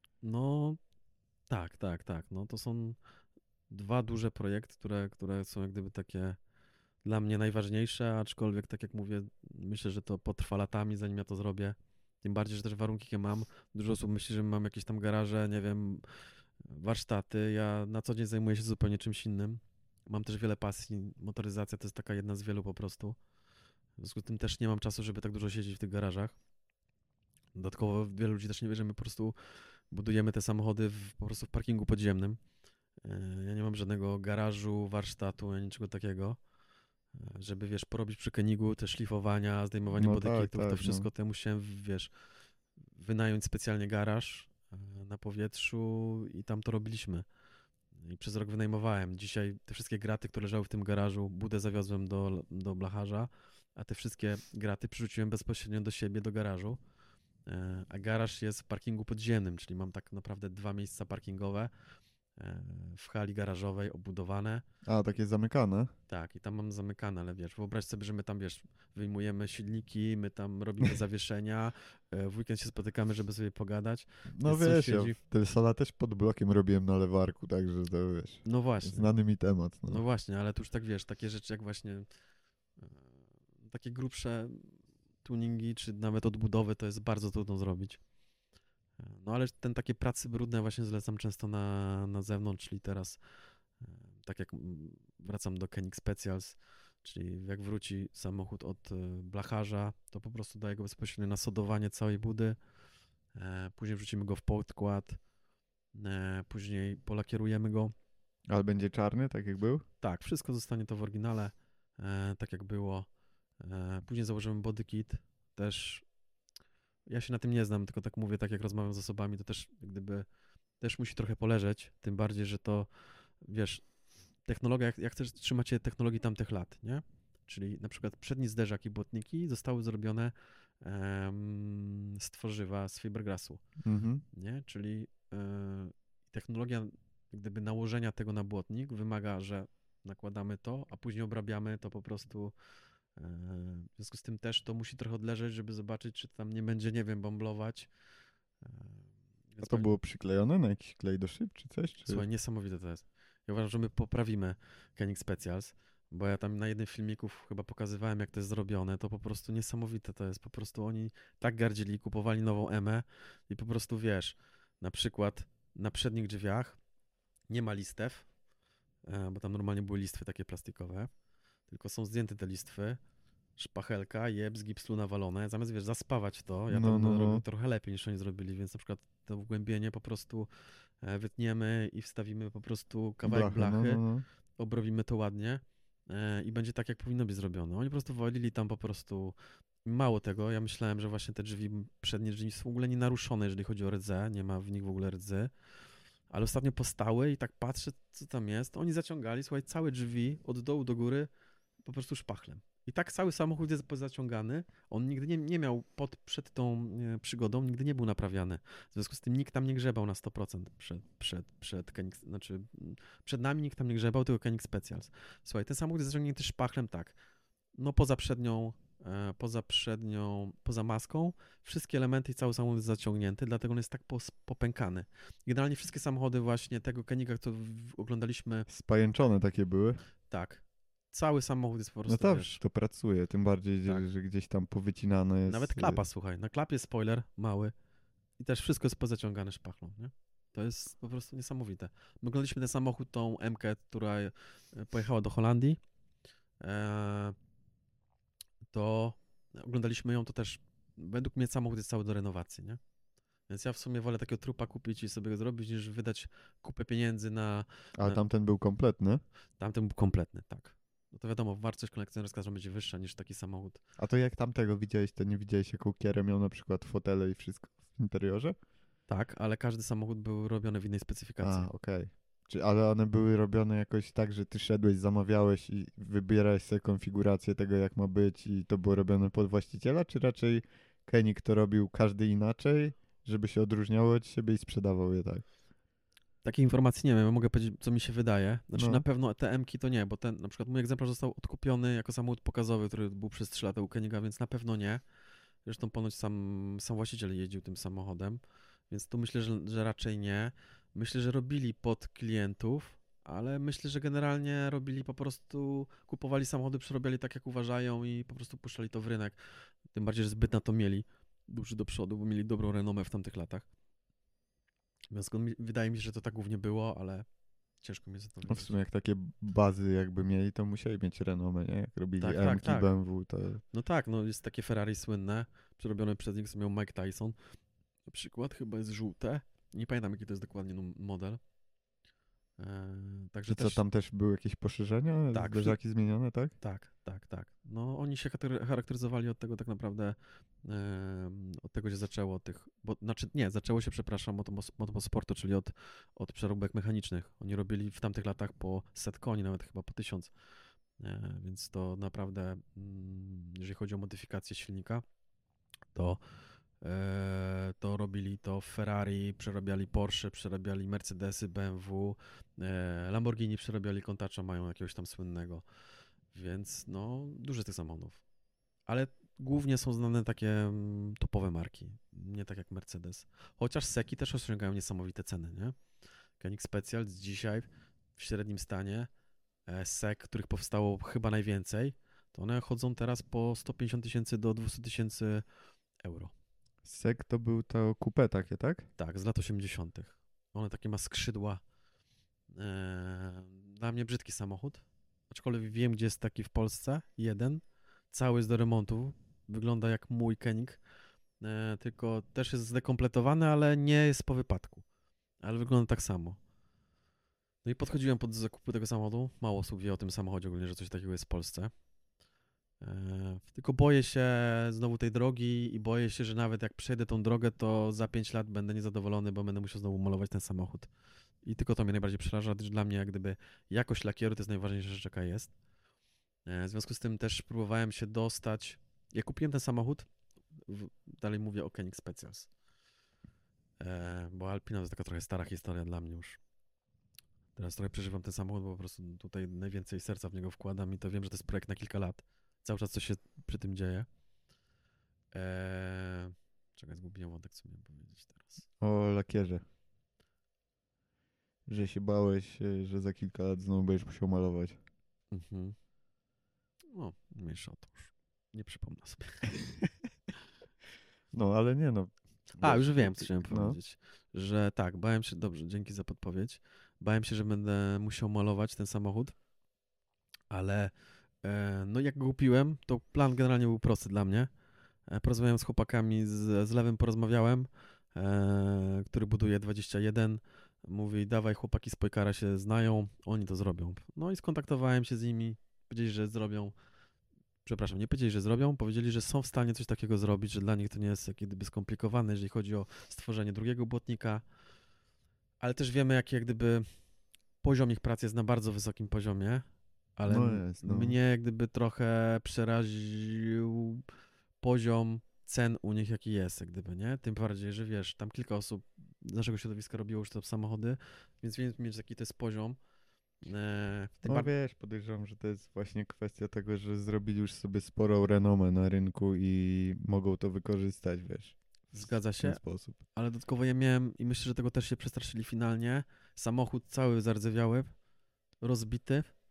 No tak, tak, tak. No to są dwa duże projekty, które, które są jak gdyby takie dla mnie najważniejsze, aczkolwiek tak jak mówię, myślę, że to potrwa latami, zanim ja to zrobię. Tym bardziej, że też warunki, jakie mam. Dużo osób myśli, że mam jakieś tam garaże, nie wiem, warsztaty. Ja na co dzień zajmuję się zupełnie czymś innym. Mam też wiele pasji. Motoryzacja to jest taka jedna z wielu po prostu. W związku z tym też nie mam czasu, żeby tak dużo siedzieć w tych garażach. Dodatkowo wielu ludzi też nie wie, że my po prostu budujemy te samochody w, po prostu w parkingu podziemnym. E, Ja nie mam żadnego garażu, warsztatu, ani niczego takiego. E, Żeby, wiesz, porobić przy Koenigu te szlifowania, zdejmowanie No bodykitów, tak, to tak, wszystko, no. to ja musiałem, wiesz, wynająć specjalnie garaż e, na powietrzu i tam to robiliśmy. I przez rok wynajmowałem. Dzisiaj te wszystkie graty, które leżały w tym garażu, budę zawiozłem do, do blacharza, a te wszystkie graty przerzuciłem bezpośrednio do siebie, do garażu. E, A garaż jest w parkingu podziemnym, czyli mam tak naprawdę dwa miejsca parkingowe e, w hali garażowej obudowane. A, takie zamykane? Tak, i tam mam zamykane, ale wiesz, wyobraź sobie, że my tam, wiesz, wyjmujemy silniki, my tam robimy zawieszenia, e, w weekend się spotykamy, żeby sobie pogadać. No Jest wiesz, ja sąsiedzi. Telsola też pod blokiem robiłem na lewarku, także to wiesz, No właśnie, znany mi temat. no No. właśnie, ale tu już tak, wiesz, takie rzeczy jak właśnie e, takie grubsze tuningi, czy nawet odbudowy, to jest bardzo trudno zrobić. E, No ale ten takie pracy brudne właśnie zlecam często na, na zewnątrz, czyli teraz e, tak jak mm, wracam do Koenig Specials, czyli jak wróci samochód od e, blacharza, to po prostu daję go bezpośrednio na sodowanie całej budy, e, później wrzucimy go w podkład, e, później polakierujemy go. Ale będzie czarny, tak jak był? Tak, wszystko zostanie to w oryginale, e, tak jak było. E, później założymy bodykit, też ja się na tym nie znam, tylko tak mówię, tak jak rozmawiam z osobami, to też jak gdyby też musi trochę poleżeć, tym bardziej, że to, wiesz, technologia, jak, jak chcesz trzymać się technologii tamtych lat, nie? Czyli na przykład przedni zderzak i błotniki zostały zrobione em, z tworzywa, z fiberglassu, Mhm. nie? Czyli e, technologia jak gdyby nałożenia tego na błotnik wymaga, że nakładamy to, a później obrabiamy to po prostu. e, W związku z tym też to musi trochę odleżeć, żeby zobaczyć, czy tam nie będzie, nie wiem, bąblować. E, A Więc to pa- było przyklejone na jakiś klej do szyb, czy coś? Czy... Słuchaj, niesamowite to jest. Ja uważam, że my poprawimy Koenig Specials, bo ja tam na jednym filmiku chyba pokazywałem, jak to jest zrobione. To po prostu niesamowite to jest. Po prostu oni tak gardzili, kupowali nową Emę i po prostu wiesz, na przykład na przednich drzwiach nie ma listew, e, bo tam normalnie były listwy takie plastikowe, tylko są zdjęte te listwy, szpachelka, jeb, z gipsu nawalone. Zamiast, wiesz, zaspawać to, ja No, tam no, no. robię trochę lepiej niż oni zrobili, więc na przykład to wgłębienie po prostu e, wytniemy i wstawimy po prostu kawałek Blachę, blachy, no, no, no. obrobimy to ładnie e, i będzie tak, jak powinno być zrobione. Oni po prostu walili tam po prostu. Mało tego, ja myślałem, że właśnie te drzwi, przednie drzwi są w ogóle nienaruszone, jeżeli chodzi o rdze, nie ma w nich w ogóle rdzy, ale ostatnio postały i tak patrzę, co tam jest. Oni zaciągali, słuchaj, całe drzwi od dołu do góry po prostu szpachlem. I tak cały samochód jest zaciągany. On nigdy nie, nie miał pod, przed tą e, przygodą, nigdy nie był naprawiany. W związku z tym nikt tam nie grzebał na sto procent przed, przed, przed, Koenig, znaczy, mm, przed nami nikt tam nie grzebał, tylko Koenig Specials. Słuchaj, ten samochód jest zaciągnięty szpachlem tak, no poza przednią, e, poza przednią, poza maską, wszystkie elementy i cały samochód jest zaciągnięty, dlatego on jest tak pos, popękany. Generalnie wszystkie samochody właśnie tego Koeniga, które w- oglądaliśmy, Spajęczone takie były. tak, cały samochód jest po No prostu, tak, wiesz, to pracuje, tym bardziej, tak. że, że gdzieś tam powycinane jest. Nawet klapa, słuchaj, na klapie spoiler mały i też wszystko jest pozaciągane szpachlą, nie? To jest po prostu niesamowite. My oglądaliśmy ten samochód, tą M-kę, która e, pojechała do Holandii, e, to oglądaliśmy ją, to też według mnie samochód jest cały do renowacji, nie? Więc ja w sumie wolę takiego trupa kupić i sobie go zrobić, niż wydać kupę pieniędzy na... A na... tamten był kompletny? Tamten był kompletny, tak. No to wiadomo, wartość kolekcjonerska będzie wyższa niż taki samochód. A to jak tamtego widziałeś, to nie widziałeś, jaką kierę miał na przykład fotele i wszystko w interiorze? Tak, ale każdy samochód był robiony w innej specyfikacji. A, okej. Czy Ale one były robione jakoś tak, że ty szedłeś, zamawiałeś i wybierałeś sobie konfigurację tego, jak ma być i to było robione pod właściciela, czy raczej Koenig to robił każdy inaczej, żeby się odróżniało od siebie i sprzedawał je tak? Takiej informacji nie wiem, ja mogę powiedzieć, co mi się wydaje. Znaczy No. na pewno te M-ki to nie, bo ten, na przykład mój egzemplarz został odkupiony jako samochód pokazowy, który był przez trzy lata u Koeniga, więc na pewno nie. Zresztą ponoć sam, sam właściciel jeździł tym samochodem, więc tu myślę, że, że raczej nie. Myślę, że robili pod klientów, ale myślę, że generalnie robili po prostu, kupowali samochody, przerabiali tak jak uważają i po prostu puszczali to w rynek. Tym bardziej, że zbyt na to mieli duży do przodu, bo mieli dobrą renomę w tamtych latach. W związku mi, wydaje mi się, że to tak głównie było, ale ciężko mi za to No w wiedzieć. sumie jak takie bazy jakby mieli, to musieli mieć renomę, nie? Jak robili Tak, M-ki, tak, tak. B M W, to... No tak, no jest takie Ferrari słynne, przerobione przez nich, co miał Mike Tyson. Na przykład chyba jest żółte. Nie pamiętam, jaki to jest dokładnie num- model. Eee, także Że co, też... tam też były jakieś poszerzenia? Tak, Zderzaki zmienione, tak? Tak, tak, tak. No oni się charakter- charakteryzowali od tego tak naprawdę, em, od tego się zaczęło od tych, bo, znaczy nie, zaczęło się, przepraszam, od mos- motosportu, czyli od, od przeróbek mechanicznych. Oni robili w tamtych latach po set koni, nawet chyba po tysiąc. E, więc to naprawdę, mm, jeżeli chodzi o modyfikację silnika, to, e, to robili to w Ferrari, przerabiali Porsche, przerabiali Mercedesy, B M W, e, Lamborghini przerabiali Contacza, mają jakiegoś tam słynnego. Więc no, dużo tych samochodów. Ale głównie są znane takie mm, topowe marki, nie tak jak Mercedes. Chociaż Seki też osiągają niesamowite ceny, nie? Koenig Special dzisiaj w średnim stanie, e, Sek, których powstało chyba najwięcej, to one chodzą teraz po sto pięćdziesiąt tysięcy do dwieście tysięcy euro. Sek to był to coupé takie, tak? Tak, z lat osiemdziesiątych. One takie ma skrzydła. E, dla mnie brzydki samochód. Aczkolwiek wiem, gdzie jest taki w Polsce. Jeden. Cały jest do remontu. Wygląda jak mój Koenig. E, tylko też jest zdekompletowany, ale nie jest po wypadku. Ale wygląda tak samo. No i podchodziłem pod zakupy tego samochodu. Mało osób wie o tym samochodzie ogólnie, że coś takiego jest w Polsce. E, tylko boję się znowu tej drogi i boję się, że nawet jak przejdę tą drogę, to za pięć lat będę niezadowolony, bo będę musiał znowu malować ten samochód. I tylko to mnie najbardziej przeraża, gdyż dla mnie jak gdyby jakość lakieru to jest najważniejsza rzecz, jaka jest. E, W związku z tym też próbowałem się dostać. Jak kupiłem ten samochód, w, dalej mówię o Koenig Specials, e, bo Alpina to jest taka trochę stara historia dla mnie już. Teraz trochę przeżywam ten samochód, bo po prostu tutaj najwięcej serca w niego wkładam i to wiem, że to jest projekt na kilka lat. Cały czas coś się przy tym dzieje. E, Czekaj, zgubiłem wątek, co miałem powiedzieć teraz. O lakierze. Że się bałeś, e, że za kilka lat znowu będziesz musiał malować. Mhm. No, mniejsza o to już. Nie przypomnę sobie. No, ale nie no. A, Wiesz, już wiem, co ty- chciałem no. powiedzieć. Że tak, bałem się, dobrze, dzięki za podpowiedź. Bałem się, że będę musiał malować ten samochód, ale e, no jak go kupiłem, to plan generalnie był prosty dla mnie. E, porozmawiałem z chłopakami, z, z Lewem porozmawiałem, e, który buduje dwadzieścia jeden. Mówi, dawaj, chłopaki z Pojkara się znają, oni to zrobią. No i skontaktowałem się z nimi, powiedzieli, że zrobią. Przepraszam, nie powiedzieli, że zrobią, powiedzieli, że są w stanie coś takiego zrobić, że dla nich to nie jest jak gdyby skomplikowane, jeżeli chodzi o stworzenie drugiego błotnika, ale też wiemy, jaki jak gdyby poziom ich pracy jest na bardzo wysokim poziomie, ale No m- jest, no. mnie jak gdyby trochę przeraził poziom cen u nich, jaki jest, jak gdyby, nie? Tym bardziej, że wiesz, tam kilka osób z naszego środowiska robiło już te samochody, więc wiem mieć jaki to jest poziom. E, tym No bar- wiesz, podejrzewam, że to jest właśnie kwestia tego, że zrobili już sobie sporą renomę na rynku i mogą to wykorzystać, wiesz. w Zgadza ten się, sposób. ale dodatkowo ja miałem, i myślę, że tego też się przestraszyli finalnie, samochód cały zardzewiały, rozbity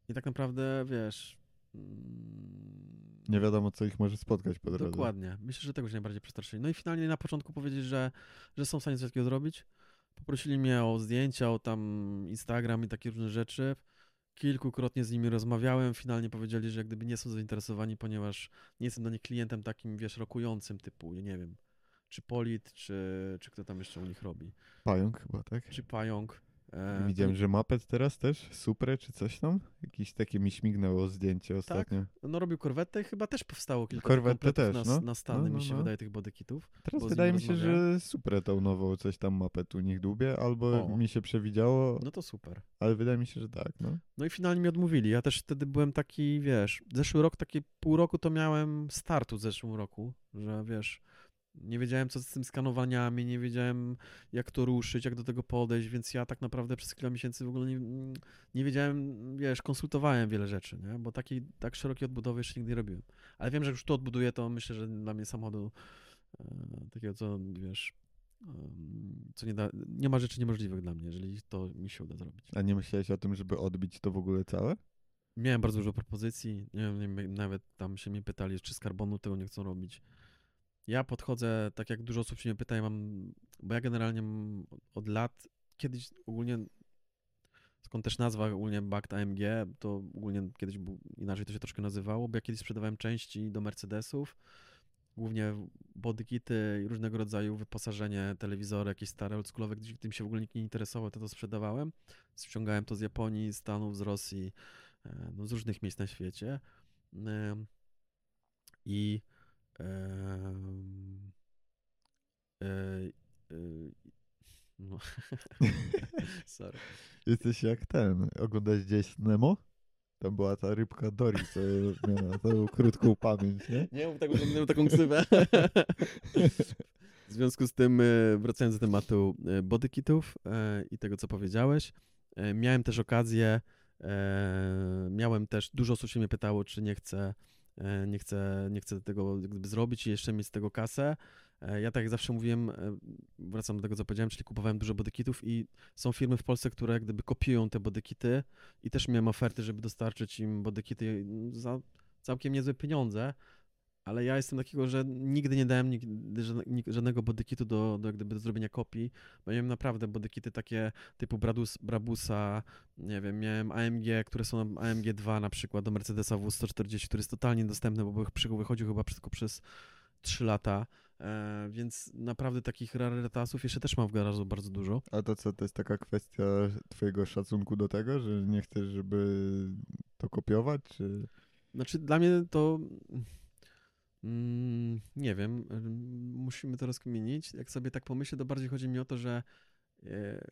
I tak naprawdę, wiesz... mm, Nie wiadomo, co ich może spotkać po drodze. Dokładnie. Myślę, że tego się najbardziej przestraszyli. No i finalnie na początku powiedzieć, że, że są w stanie coś takiego zrobić. Poprosili mnie o zdjęcia, o tam Instagram i takie różne rzeczy. Kilkukrotnie z nimi rozmawiałem. Finalnie powiedzieli, że jak gdyby nie są zainteresowani, ponieważ nie jestem dla nich klientem takim, wiesz, rokującym typu, nie wiem, czy Polit, czy, czy kto tam jeszcze u nich robi. Pająk chyba, tak? Czy Pająk. E, to Widziałem, nie- że Mapet teraz też, Supre czy coś tam? Jakieś takie mi śmignęło zdjęcie ostatnio. No robił korwetę i chyba też powstało kilka Korwetę tych kompletów też, na, no. na Stany, No, no, mi się no. wydaje, tych bodykitów. Teraz bo z wydaje nim mi się, rozmawiałem. że Supre tą nową coś tam Mapet u nich dłubie, albo O. mi się przewidziało, No to super. ale wydaje mi się, że tak, no. No i finalnie mi odmówili. Ja też wtedy byłem taki, wiesz, zeszły rok, takie pół roku to miałem startu w zeszłym roku, że wiesz, nie wiedziałem co z tym skanowaniami, nie wiedziałem jak to ruszyć, jak do tego podejść, więc ja tak naprawdę przez kilka miesięcy w ogóle nie, nie wiedziałem, wiesz, konsultowałem wiele rzeczy, nie? Bo takiej, tak szerokiej odbudowy jeszcze nigdy nie robiłem. Ale wiem, że jak już to odbuduję, to myślę, że dla mnie samochodu e, takiego, co, wiesz, em, co nie da, nie ma rzeczy niemożliwych dla mnie, jeżeli to mi się uda zrobić. A nie myślałeś o tym, żeby odbić to w ogóle całe? Miałem bardzo dużo propozycji, nie wiem, nie wiem, nawet tam się mnie pytali, czy z karbonu tego nie chcą robić. Ja podchodzę, tak jak dużo osób się mnie pyta, ja mam, bo ja generalnie mam od lat, kiedyś ogólnie, skąd też nazwa ogólnie Backed A M G, to ogólnie kiedyś był, inaczej to się troszkę nazywało, bo ja kiedyś sprzedawałem części do Mercedesów, głównie bodykity i różnego rodzaju wyposażenie, telewizory, jakieś stare, oldschoolowe, gdzie tym się w ogóle nikt nie interesował, to to sprzedawałem. Ściągałem to z Japonii, z Stanów, z Rosji, e, no, z różnych miejsc na świecie. E, I em, e, e, no, sorry. Jesteś jak ten, oglądałeś gdzieś Nemo? Tam była ta rybka Dory, co miała tą krótką pamięć, nie? Nie mów tak, że miał taką ksywę. W związku z tym, e, wracając do tematu e, bodykitów e, i tego, co powiedziałeś, e, miałem też okazję, e, miałem też, dużo osób się mnie pytało, czy nie chcę, e, nie chcę, nie chcę tego jak gdyby zrobić i jeszcze mieć z tego kasę. E, Ja tak jak zawsze mówiłem, e, wracam do tego, co powiedziałem, czyli kupowałem dużo bodykitów i są firmy w Polsce, które jak gdyby kopiują te bodykity i też miałem oferty, żeby dostarczyć im bodykity za całkiem niezłe pieniądze. Ale ja jestem takiego, że nigdy nie dałem nigdy żadne- żadnego bodykitu do, do, jak gdyby do zrobienia kopii, bo miałem naprawdę bodykity takie typu Bradus, Brabusa, nie wiem, miałem A M G, które są na A M G dwa na przykład, do Mercedesa W sto czterdzieści, który jest totalnie niedostępny, bo był- przy- wychodził chyba tylko przez trzy lata, e, więc naprawdę takich rarytasów jeszcze też mam w garażu bardzo dużo. A to co, to jest taka kwestia twojego szacunku do tego, że nie chcesz, żeby to kopiować, czy... Znaczy dla mnie to... Mm, nie wiem, ym, musimy to rozkminić. Jak sobie tak pomyślę, to bardziej chodzi mi o to, że e,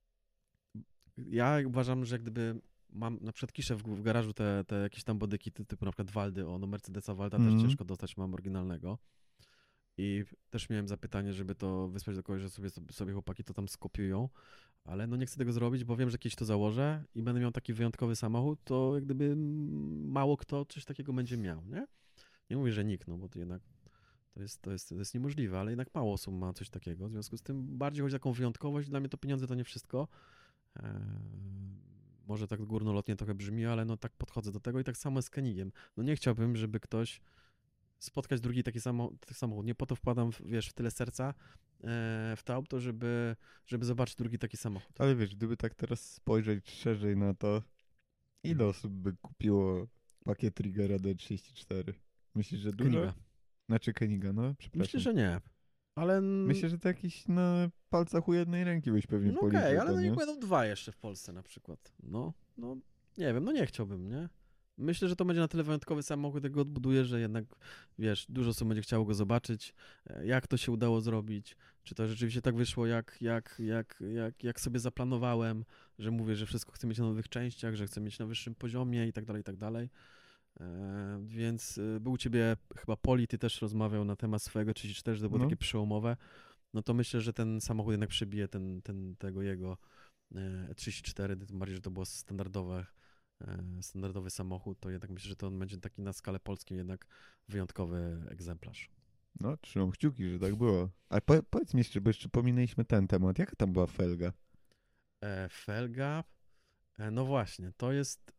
ja uważam, że jak gdyby mam na przykład kiszę w, w garażu te, te jakieś tam bodyki ty- typu na przykład Waldy, o no Mercedesa Walda Mhm. też ciężko dostać, mam oryginalnego. I też miałem zapytanie, żeby to wysłać do kogoś, że sobie, sobie chłopaki to tam skopiują, ale no nie chcę tego zrobić, bo wiem, że kiedyś to założę i będę miał taki wyjątkowy samochód, to jak gdyby mm, mało kto coś takiego będzie miał, nie? Nie mówię, że nikt, no bo to jednak to jest, to jest, to jest niemożliwe, ale jednak mało osób ma coś takiego, w związku z tym bardziej chodzi o taką wyjątkowość, dla mnie to pieniądze to nie wszystko. Eee, może tak górnolotnie trochę brzmi, ale no tak podchodzę do tego i tak samo z Kenigiem. No nie chciałbym, żeby ktoś spotkać drugi taki samo, taki samochód. Nie po to wkładam, w, wiesz, w tyle serca e, w to auto, żeby, żeby zobaczyć drugi taki samochód. Ale wiesz, gdyby tak teraz spojrzeć szerzej na to, ile osób by kupiło pakiet Triggera D trzydzieści cztery? Myślisz, że dużo? Keniga. Znaczy Keniga, no, przepraszam. Myślę, że nie. Ale... Myślę, że to jakiś na palcach u jednej ręki byś pewnie No policzył. okej, ale to, no nie? niech będą dwa jeszcze w Polsce na przykład. No, no, nie wiem, no nie chciałbym, nie? Myślę, że to będzie na tyle wyjątkowy samochód, jak go odbuduję, że jednak, wiesz, dużo osób będzie chciało go zobaczyć, e, jak to się udało zrobić, czy to rzeczywiście tak wyszło, jak, jak, jak, jak, jak sobie zaplanowałem, że mówię, że wszystko chcę mieć na nowych częściach, że chcę mieć na wyższym poziomie i tak dalej, i tak dalej. E, Więc e, był u ciebie chyba Poli, ty też rozmawiał na temat swojego trzydzieści cztery, że to było No. takie przełomowe. No to myślę, że ten samochód jednak przebije ten, ten, tego jego e, trzydzieści cztery, tym bardziej, że to było standardowe, e, standardowy samochód, to jednak myślę, że to on będzie taki na skalę polską jednak wyjątkowy egzemplarz. No, trzymam kciuki, że tak było. A po, powiedz mi jeszcze, bo jeszcze pominęliśmy ten temat. Jaka tam była felga? E, Felga, e, no właśnie, to jest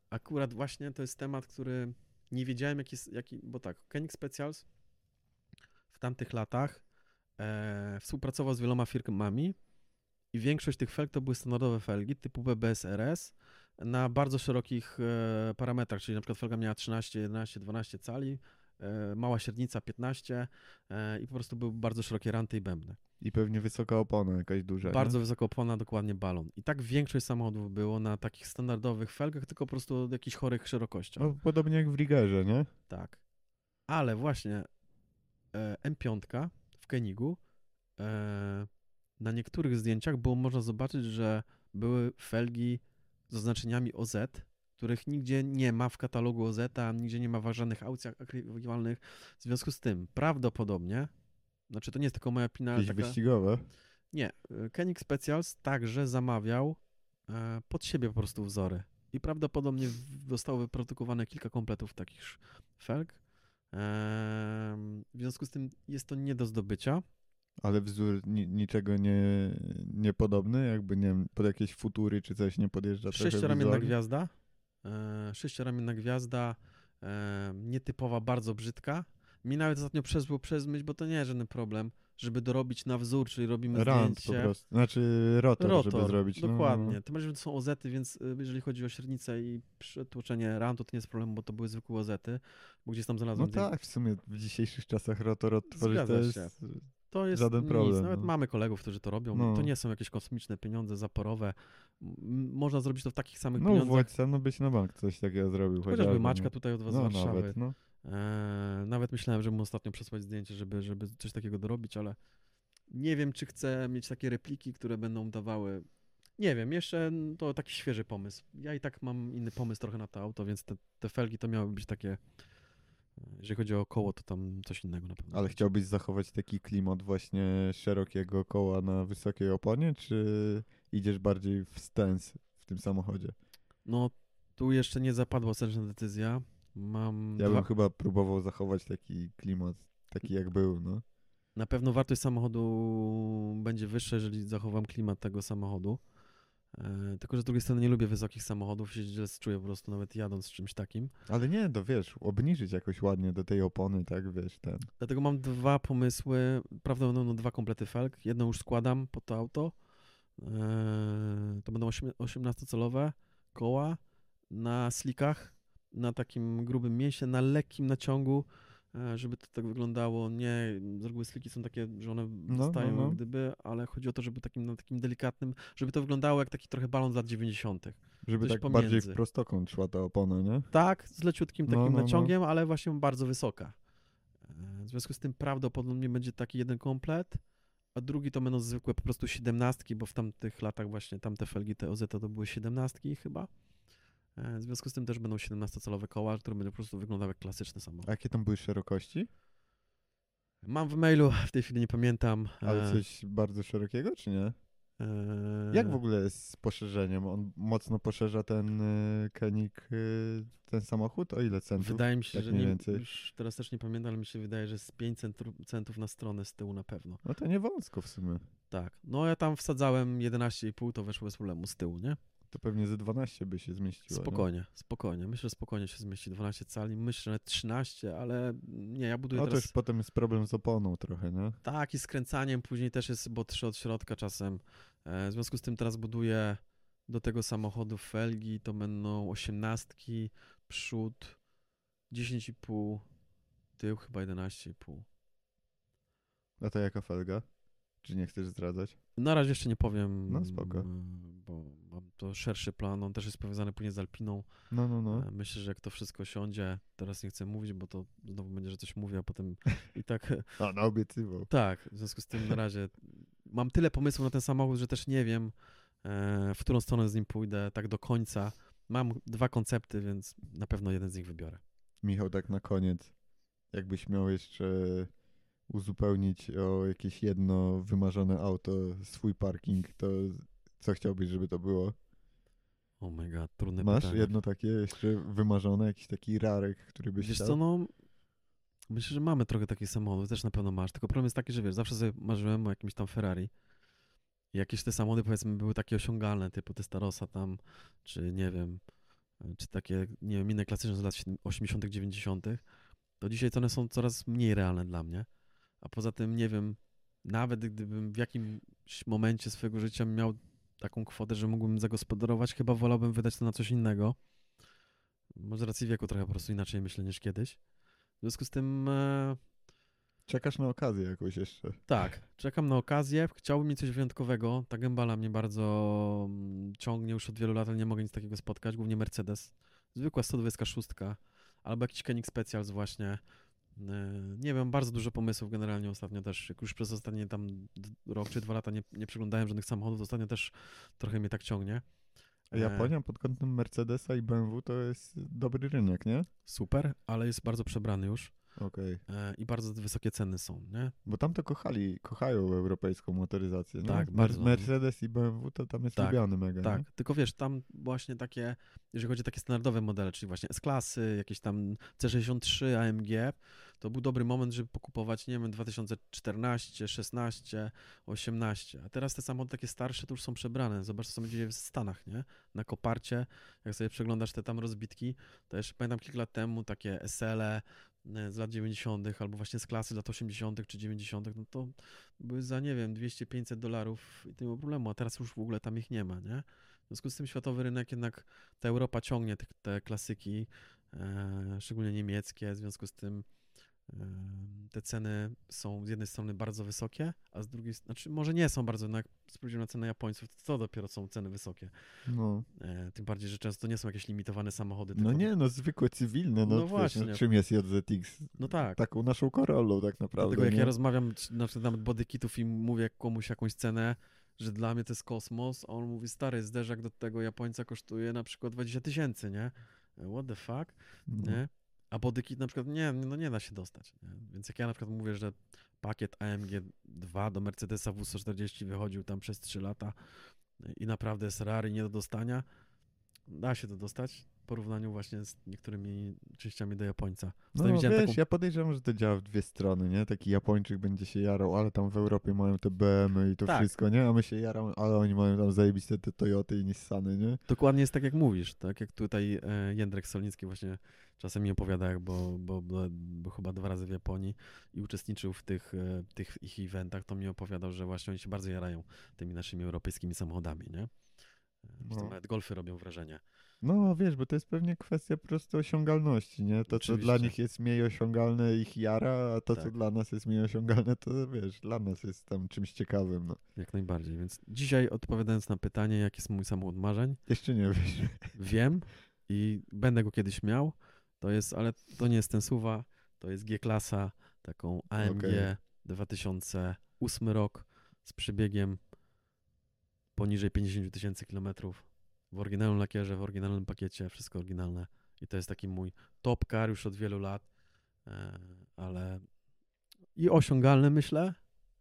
akurat właśnie to jest temat, który nie wiedziałem jaki, jest- jaki bo tak, Koenig Specials w tamtych latach e, współpracował z wieloma firmami i większość tych felg to były standardowe felgi typu B B S R S na bardzo szerokich e, parametrach, czyli na przykład felga miała trzynaście, jedenaście, dwanaście cali, e, mała średnica piętnaście e, i po prostu były bardzo szerokie ranty i bębny. I pewnie wysoka opona jakaś duża, Bardzo nie? wysoko opona, dokładnie balon. I tak większość samochodów było na takich standardowych felgach, tylko po prostu od jakichś chorych szerokościach. No, podobnie jak w Riggerze, nie? Tak. Ale właśnie e, M pięć w Koenigu e, na niektórych zdjęciach było można zobaczyć, że były felgi z oznaczeniami O Z, których nigdzie nie ma w katalogu O Z, a nigdzie nie ma w żadnych aukcjach akrywalnych. W związku z tym prawdopodobnie, znaczy to nie jest tylko moja opinia, ale Jakieś taka... wyścigowe. Nie, y, Koenig Specials także zamawiał e, pod siebie po prostu wzory. I prawdopodobnie w- zostało wyprodukowane kilka kompletów takich sz- felg. Em, w związku z tym jest to nie do zdobycia. Ale wzór ni niczego nie, niepodobny, jakby nie wiem, pod jakieś futury czy coś nie podjeżdża trochę Sześcioramienna wizualnie? gwiazda. E, sześcioramienna gwiazda. E, nietypowa, bardzo brzydka. Mi nawet ostatnio przez było przez myśl, bo to nie jest żaden problem, żeby dorobić na wzór, czyli robimy Rand po zdjęcie. prostu, znaczy rotor, Rotor, żeby zrobić. no, no, no. dokładnie. Tym bardziej, że to są ozety, więc y, jeżeli chodzi o średnicę i przetłoczenie rantu, to nie jest problem, bo to były zwykłe ozety, bo gdzieś tam No znalazłem. zdję- tak, w sumie w dzisiejszych czasach rotor odtworzyć to Zgadza jest... się. To jest żaden nic. problem, Nawet no. mamy kolegów, którzy to robią. No. To nie są jakieś kosmiczne pieniądze zaporowe. M- Można zrobić to w takich samych No pieniądzach. Władca, no byś na bank coś takiego zrobił. Chociażby chociażby, Maćka no. tutaj od was z No Warszawy. nawet, no. Eee, nawet myślałem, że mu ostatnio przesłać zdjęcie, żeby, żeby coś takiego dorobić, ale nie wiem, czy chcę mieć takie repliki, które będą dawały. Nie wiem, jeszcze n- to taki świeży pomysł. Ja i tak mam inny pomysł trochę na to auto, więc te, te felgi to miały być takie. e, Jeżeli chodzi o koło, to tam coś innego na pewno. Ale będzie. chciałbyś zachować taki klimat właśnie szerokiego koła na wysokiej oponie, czy idziesz bardziej w stance w tym samochodzie? No, tu jeszcze nie zapadła ostateczna decyzja. Mam Ja dwa... bym chyba próbował zachować taki klimat, taki jak był, no. Na pewno wartość samochodu będzie wyższa, jeżeli zachowam klimat tego samochodu. E, tylko, że z drugiej strony nie lubię wysokich samochodów, się źle czuję po prostu nawet jadąc z czymś takim. Ale nie, to wiesz, obniżyć jakoś ładnie do tej opony, tak, wiesz, ten. Dlatego mam dwa pomysły, prawdopodobnie będą dwa komplety felg. Jedną już składam pod to auto. Eee, to będą osiem- osiemnastocalowe koła na slickach, na takim grubym mięsie, na lekkim naciągu, e, żeby to tak wyglądało. Nie, z reguły sliki są takie, że one no, wystają no. jak gdyby, ale chodzi o to, żeby takim, na takim delikatnym, żeby to wyglądało jak taki trochę balon z lat dziewięćdziesiątych. Żeby coś tak bardziej w pomiędzy. prostokąt szła ta opona, nie? Tak, z leciutkim No, takim no, no. naciągiem, ale właśnie bardzo wysoka. E, W związku z tym prawdopodobnie będzie taki jeden komplet, a drugi to będą zwykłe po prostu siedemnastki, bo w tamtych latach właśnie tamte felgi te O Z to były siedemnastki chyba. E, W związku z tym też będą siedemnastocalowe koła, które będą po prostu wyglądały jak klasyczny samochód. A jakie tam były szerokości? Mam w mailu, w tej chwili nie pamiętam. Ale e, coś bardzo szerokiego, czy nie? e, Jak w ogóle jest z poszerzeniem? On mocno poszerza ten y, Koenig, y, ten samochód? O ile centów? Wydaje mi się, tak że mniej nie, więcej. już teraz też nie pamiętam, ale mi się wydaje, że z pięć centru- centów na stronę z tyłu na pewno. No to nie wąsko w sumie. Tak. No ja tam wsadzałem jedenaście i pół, to weszło bez problemu z tyłu, nie? To pewnie ze dwanaście by się zmieściło. nie? Spokojnie, spokojnie. Myślę, że spokojnie się zmieści dwanaście cali. Myślę, że trzynaście, ale nie, ja buduję No to teraz... już potem jest problem z oponą trochę, nie? Tak, i skręcaniem później też jest, bo trzy od środka czasem. E, W związku z tym teraz buduję do tego samochodu felgi, to będą osiemnastki, przód dziesięć i pół, tył chyba jedenaście i pół. A to jaka felga? Czy nie chcesz zdradzać? Na razie jeszcze nie powiem, No, spoko. mm, bo mam to szerszy plan, on też jest powiązany później z Alpiną. No, no, no. E, Myślę, że jak to wszystko siądzie, teraz nie chcę mówić, bo to znowu będzie, że coś mówię, a potem i tak, A, no obiecywał. tak, w związku z tym na razie mam tyle pomysłów na ten samochód, że też nie wiem, e, w którą stronę z nim pójdę tak do końca. Mam dwa koncepty, więc na pewno jeden z nich wybiorę. Michał, tak na koniec, jakbyś miał jeszcze uzupełnić o jakieś jedno wymarzone auto, swój parking, to co chciałbyś, żeby to było? Oh my god, trudne Masz pytanie. jedno takie jeszcze wymarzone, jakiś taki rarek, który byś Wiesz chciał? co, no, myślę, że mamy trochę takich samochodów, też na pewno masz, tylko problem jest taki, że wiesz, zawsze sobie marzyłem o jakimś tam Ferrari. I jakieś te samochody, powiedzmy, były takie osiągalne, typu Testarossa tam, czy nie wiem, e, czy takie, nie wiem, inne klasyczne z lat osiemdziesiątych, dziewięćdziesiątych, to dzisiaj to one są coraz mniej realne dla mnie. A poza tym, nie wiem, nawet gdybym w jakimś momencie swojego życia miał taką kwotę, że mógłbym zagospodarować, chyba wolałbym wydać to na coś innego. Może z racji wieku trochę po prostu inaczej myślę niż kiedyś. W związku z tym, e, Czekasz na okazję jakąś jeszcze. tak, czekam na okazję. Chciałbym mieć coś wyjątkowego. Ta gębala mnie bardzo mm, ciągnie już od wielu lat, ale nie mogę nic takiego spotkać. Głównie Mercedes. Zwykła sto dwadzieścia sześć albo jakiś Koenig Specials właśnie. E, Nie wiem, bardzo dużo pomysłów generalnie ostatnio też. Jak już przez ostatnie tam d- rok czy dwa lata nie, nie przeglądałem żadnych samochodów, to ostatnio też trochę mnie tak ciągnie. A E, Japonia pod kątem Mercedesa i B M W to jest dobry rynek, nie? Super, ale jest bardzo przebrany już Okej. e, i bardzo wysokie ceny są, nie? Bo tam to kochali, kochają europejską motoryzację, nie? Tak, Mer- bardzo. Mercedes i B M W to tam jest Tak, lubiany mega, nie? Tak, tylko wiesz, tam właśnie takie, jeżeli chodzi o takie standardowe modele, czyli właśnie S-klasy, jakieś tam C sześćdziesiąt trzy, A M G, to był dobry moment, żeby pokupować, nie wiem, dwa tysiące czternaście, szesnaście, osiemnaście. A teraz te samochody takie starsze to już są przebrane. Zobacz, co się dzieje w Stanach, nie? Na Koparcie, jak sobie przeglądasz te tam rozbitki, to jeszcze pamiętam kilka lat temu takie S L-e z lat dziewięćdziesiątych albo właśnie z klasy lat osiemdziesiątych czy dziewięćdziesiątych, no to były za, nie wiem, dwieście pięćset dolarów i nie było problemu, a teraz już w ogóle tam ich nie ma, nie? W związku z tym światowy rynek jednak, ta Europa ciągnie te, te klasyki, e, szczególnie niemieckie, w związku z tym e, te ceny są z jednej strony bardzo wysokie, a z drugiej, znaczy może nie są bardzo, no jak spojrzymy na cenę Japońców, to, to dopiero są ceny wysokie. No. E, tym bardziej, że często nie są jakieś limitowane samochody. No tylko, nie, no zwykłe cywilne, no, No wiesz, właśnie. no czym jest J Z X? No tak. Taką naszą Corollą tak naprawdę, Dlatego jak nie? ja rozmawiam czy na przykład nawet bodykitów i mówię komuś jakąś cenę, że dla mnie to jest kosmos, a on mówi, stary, zderzak do tego Japońca kosztuje na przykład dwadzieścia tysięcy, nie? What the fuck, No. nie? A bodykit na przykład nie, no nie da się dostać, nie? Więc jak ja na przykład mówię, że pakiet A M G dwa do Mercedesa W sto czterdzieści wychodził tam przez trzy lata i naprawdę jest rary, nie do dostania, da się to dostać w porównaniu właśnie z niektórymi częściami do Japońca. No Ostatnio wiesz, widziałem taką... ja podejrzewam, że to działa w dwie strony, nie? Taki Japończyk będzie się jarał, ale tam w Europie mają te B M y i to Tak. wszystko, nie? A my się jaramy, ale oni mają tam zajebiste te Toyoty i Nissany, nie? Dokładnie jest tak, jak mówisz, tak jak tutaj e, Jędrek Solnicki właśnie czasem mi opowiada, jak bo, bo, bo, bo chyba dwa razy w Japonii i uczestniczył w tych, e, tych ich eventach, to mi opowiadał, że właśnie oni się bardzo jarają tymi naszymi europejskimi samochodami, nie? Że to No. nawet golfy robią wrażenie. No wiesz, bo to jest pewnie kwestia po prostu osiągalności, nie? To, co dla Oczywiście. nich jest mniej osiągalne, ich jara, a to, co Tak. dla nas jest mniej osiągalne, to wiesz, dla nas jest tam czymś ciekawym, no. Jak najbardziej, więc dzisiaj odpowiadając na pytanie, jaki jest mój samochód marzeń, Jeszcze nie wiesz. wiem i będę go kiedyś miał, to jest, ale to nie jest ten Suwa, to jest G-klasa, taką A M G Okej. dwa tysiące ósmy rok z przebiegiem poniżej pięćdziesiąt tysięcy kilometrów, w oryginalnym lakierze, w oryginalnym pakiecie, wszystko oryginalne i to jest taki mój top car już od wielu lat, e, ale i osiągalne myślę,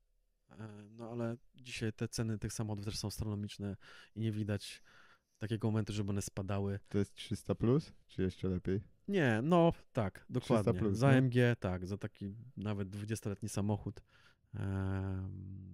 e, no ale dzisiaj te ceny tych samochodów też są astronomiczne i nie widać takiego momentu, żeby one spadały. To jest trzysta plus, czy jeszcze lepiej? Nie, no tak, dokładnie. plus, za nie? A M G, tak, za taki nawet dwudziestoletni samochód em,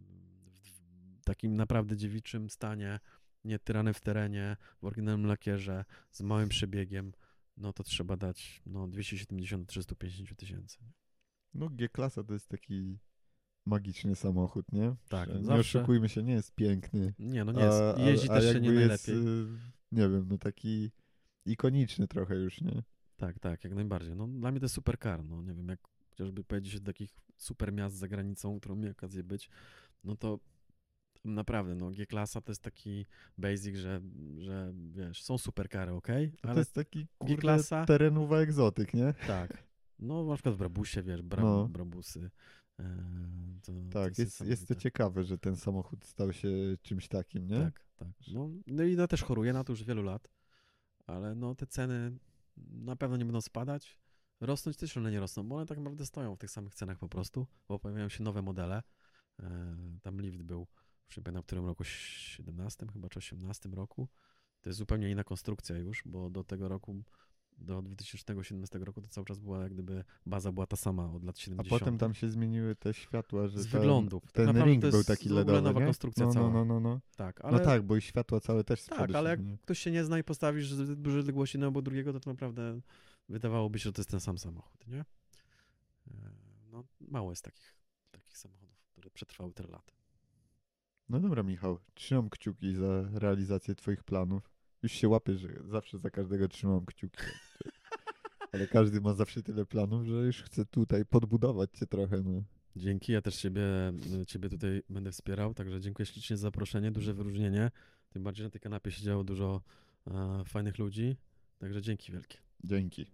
w takim naprawdę dziewiczym stanie, nie tyrany w terenie, w oryginalnym lakierze, z małym przebiegiem, no to trzeba dać no dwieście siedemdziesiąt do trzystu pięćdziesiąt tysięcy. No G-klasa to jest taki magiczny samochód, nie? Tak, Że nie zawsze- oszukujmy się, nie jest piękny. Nie, no nie jest. a, I jeździ a, a też się jakby nie jest, najlepiej. y, nie wiem, no taki ikoniczny trochę już, nie? Tak, tak, jak najbardziej. No, dla mnie to jest super car. No, nie wiem, jak chociażby pojedzie się do takich super miast za granicą, którą miałem okazję być, no to naprawdę, no G-klasa to jest taki basic, że, że wiesz, są super cary, okej? To, Ale to jest taki kurde G-klasa? terenowa egzotyk, nie? tak. No na przykład w Brabusie, wiesz, bra, No. Brabusy. E, to, to Tak, jest, jest to niesamowite. ciekawe, że ten samochód stał się czymś takim, nie? Tak, tak. No, no i ja też choruję na to już wielu lat, ale no te ceny na pewno nie będą spadać. Rosnąć też one nie rosną, bo one tak naprawdę stoją w tych samych cenach po prostu, bo pojawiają się nowe modele. E, tam Lift był, już nie pamiętam w którym roku, siedemnastym chyba, czy osiemnastym roku. To jest zupełnie inna konstrukcja już, bo do tego roku do dwa tysiące siedemnastego roku to cały czas była jak gdyby baza była ta sama od lat A siedemdziesiątych. potem tam się zmieniły te światła, że Z ten, wyglądów. Tak ten naprawdę ring to był jest taki w ogóle ledowy, nowa nie? konstrukcja no, cała. no, no, no, no. Tak, ale No tak, bo i światła całe też z tak, przodu ale się jak zmieniły. ktoś się nie zna i postawisz zbyt duże odległości jednego albo drugiego, to, to naprawdę wydawałoby się, że to jest ten sam samochód, nie? E, No, mało jest takich, takich samochodów, które przetrwały tyle lat. No dobra, Michał, trzymam kciuki za realizację twoich planów. Już się łapię, że zawsze za każdego trzymam kciuki. Ale każdy ma zawsze tyle planów, że już chcę tutaj podbudować cię trochę, no. Dzięki, ja też ciebie, ciebie tutaj będę wspierał, także dziękuję ślicznie za zaproszenie, duże wyróżnienie. Tym bardziej na tej kanapie siedziało dużo e, fajnych ludzi, także dzięki wielkie. Dzięki.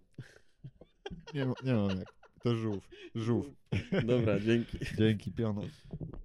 Nie, ma- nie mam jak. To żółw. Żółw. Dobra, dzięki. Dzięki, piono.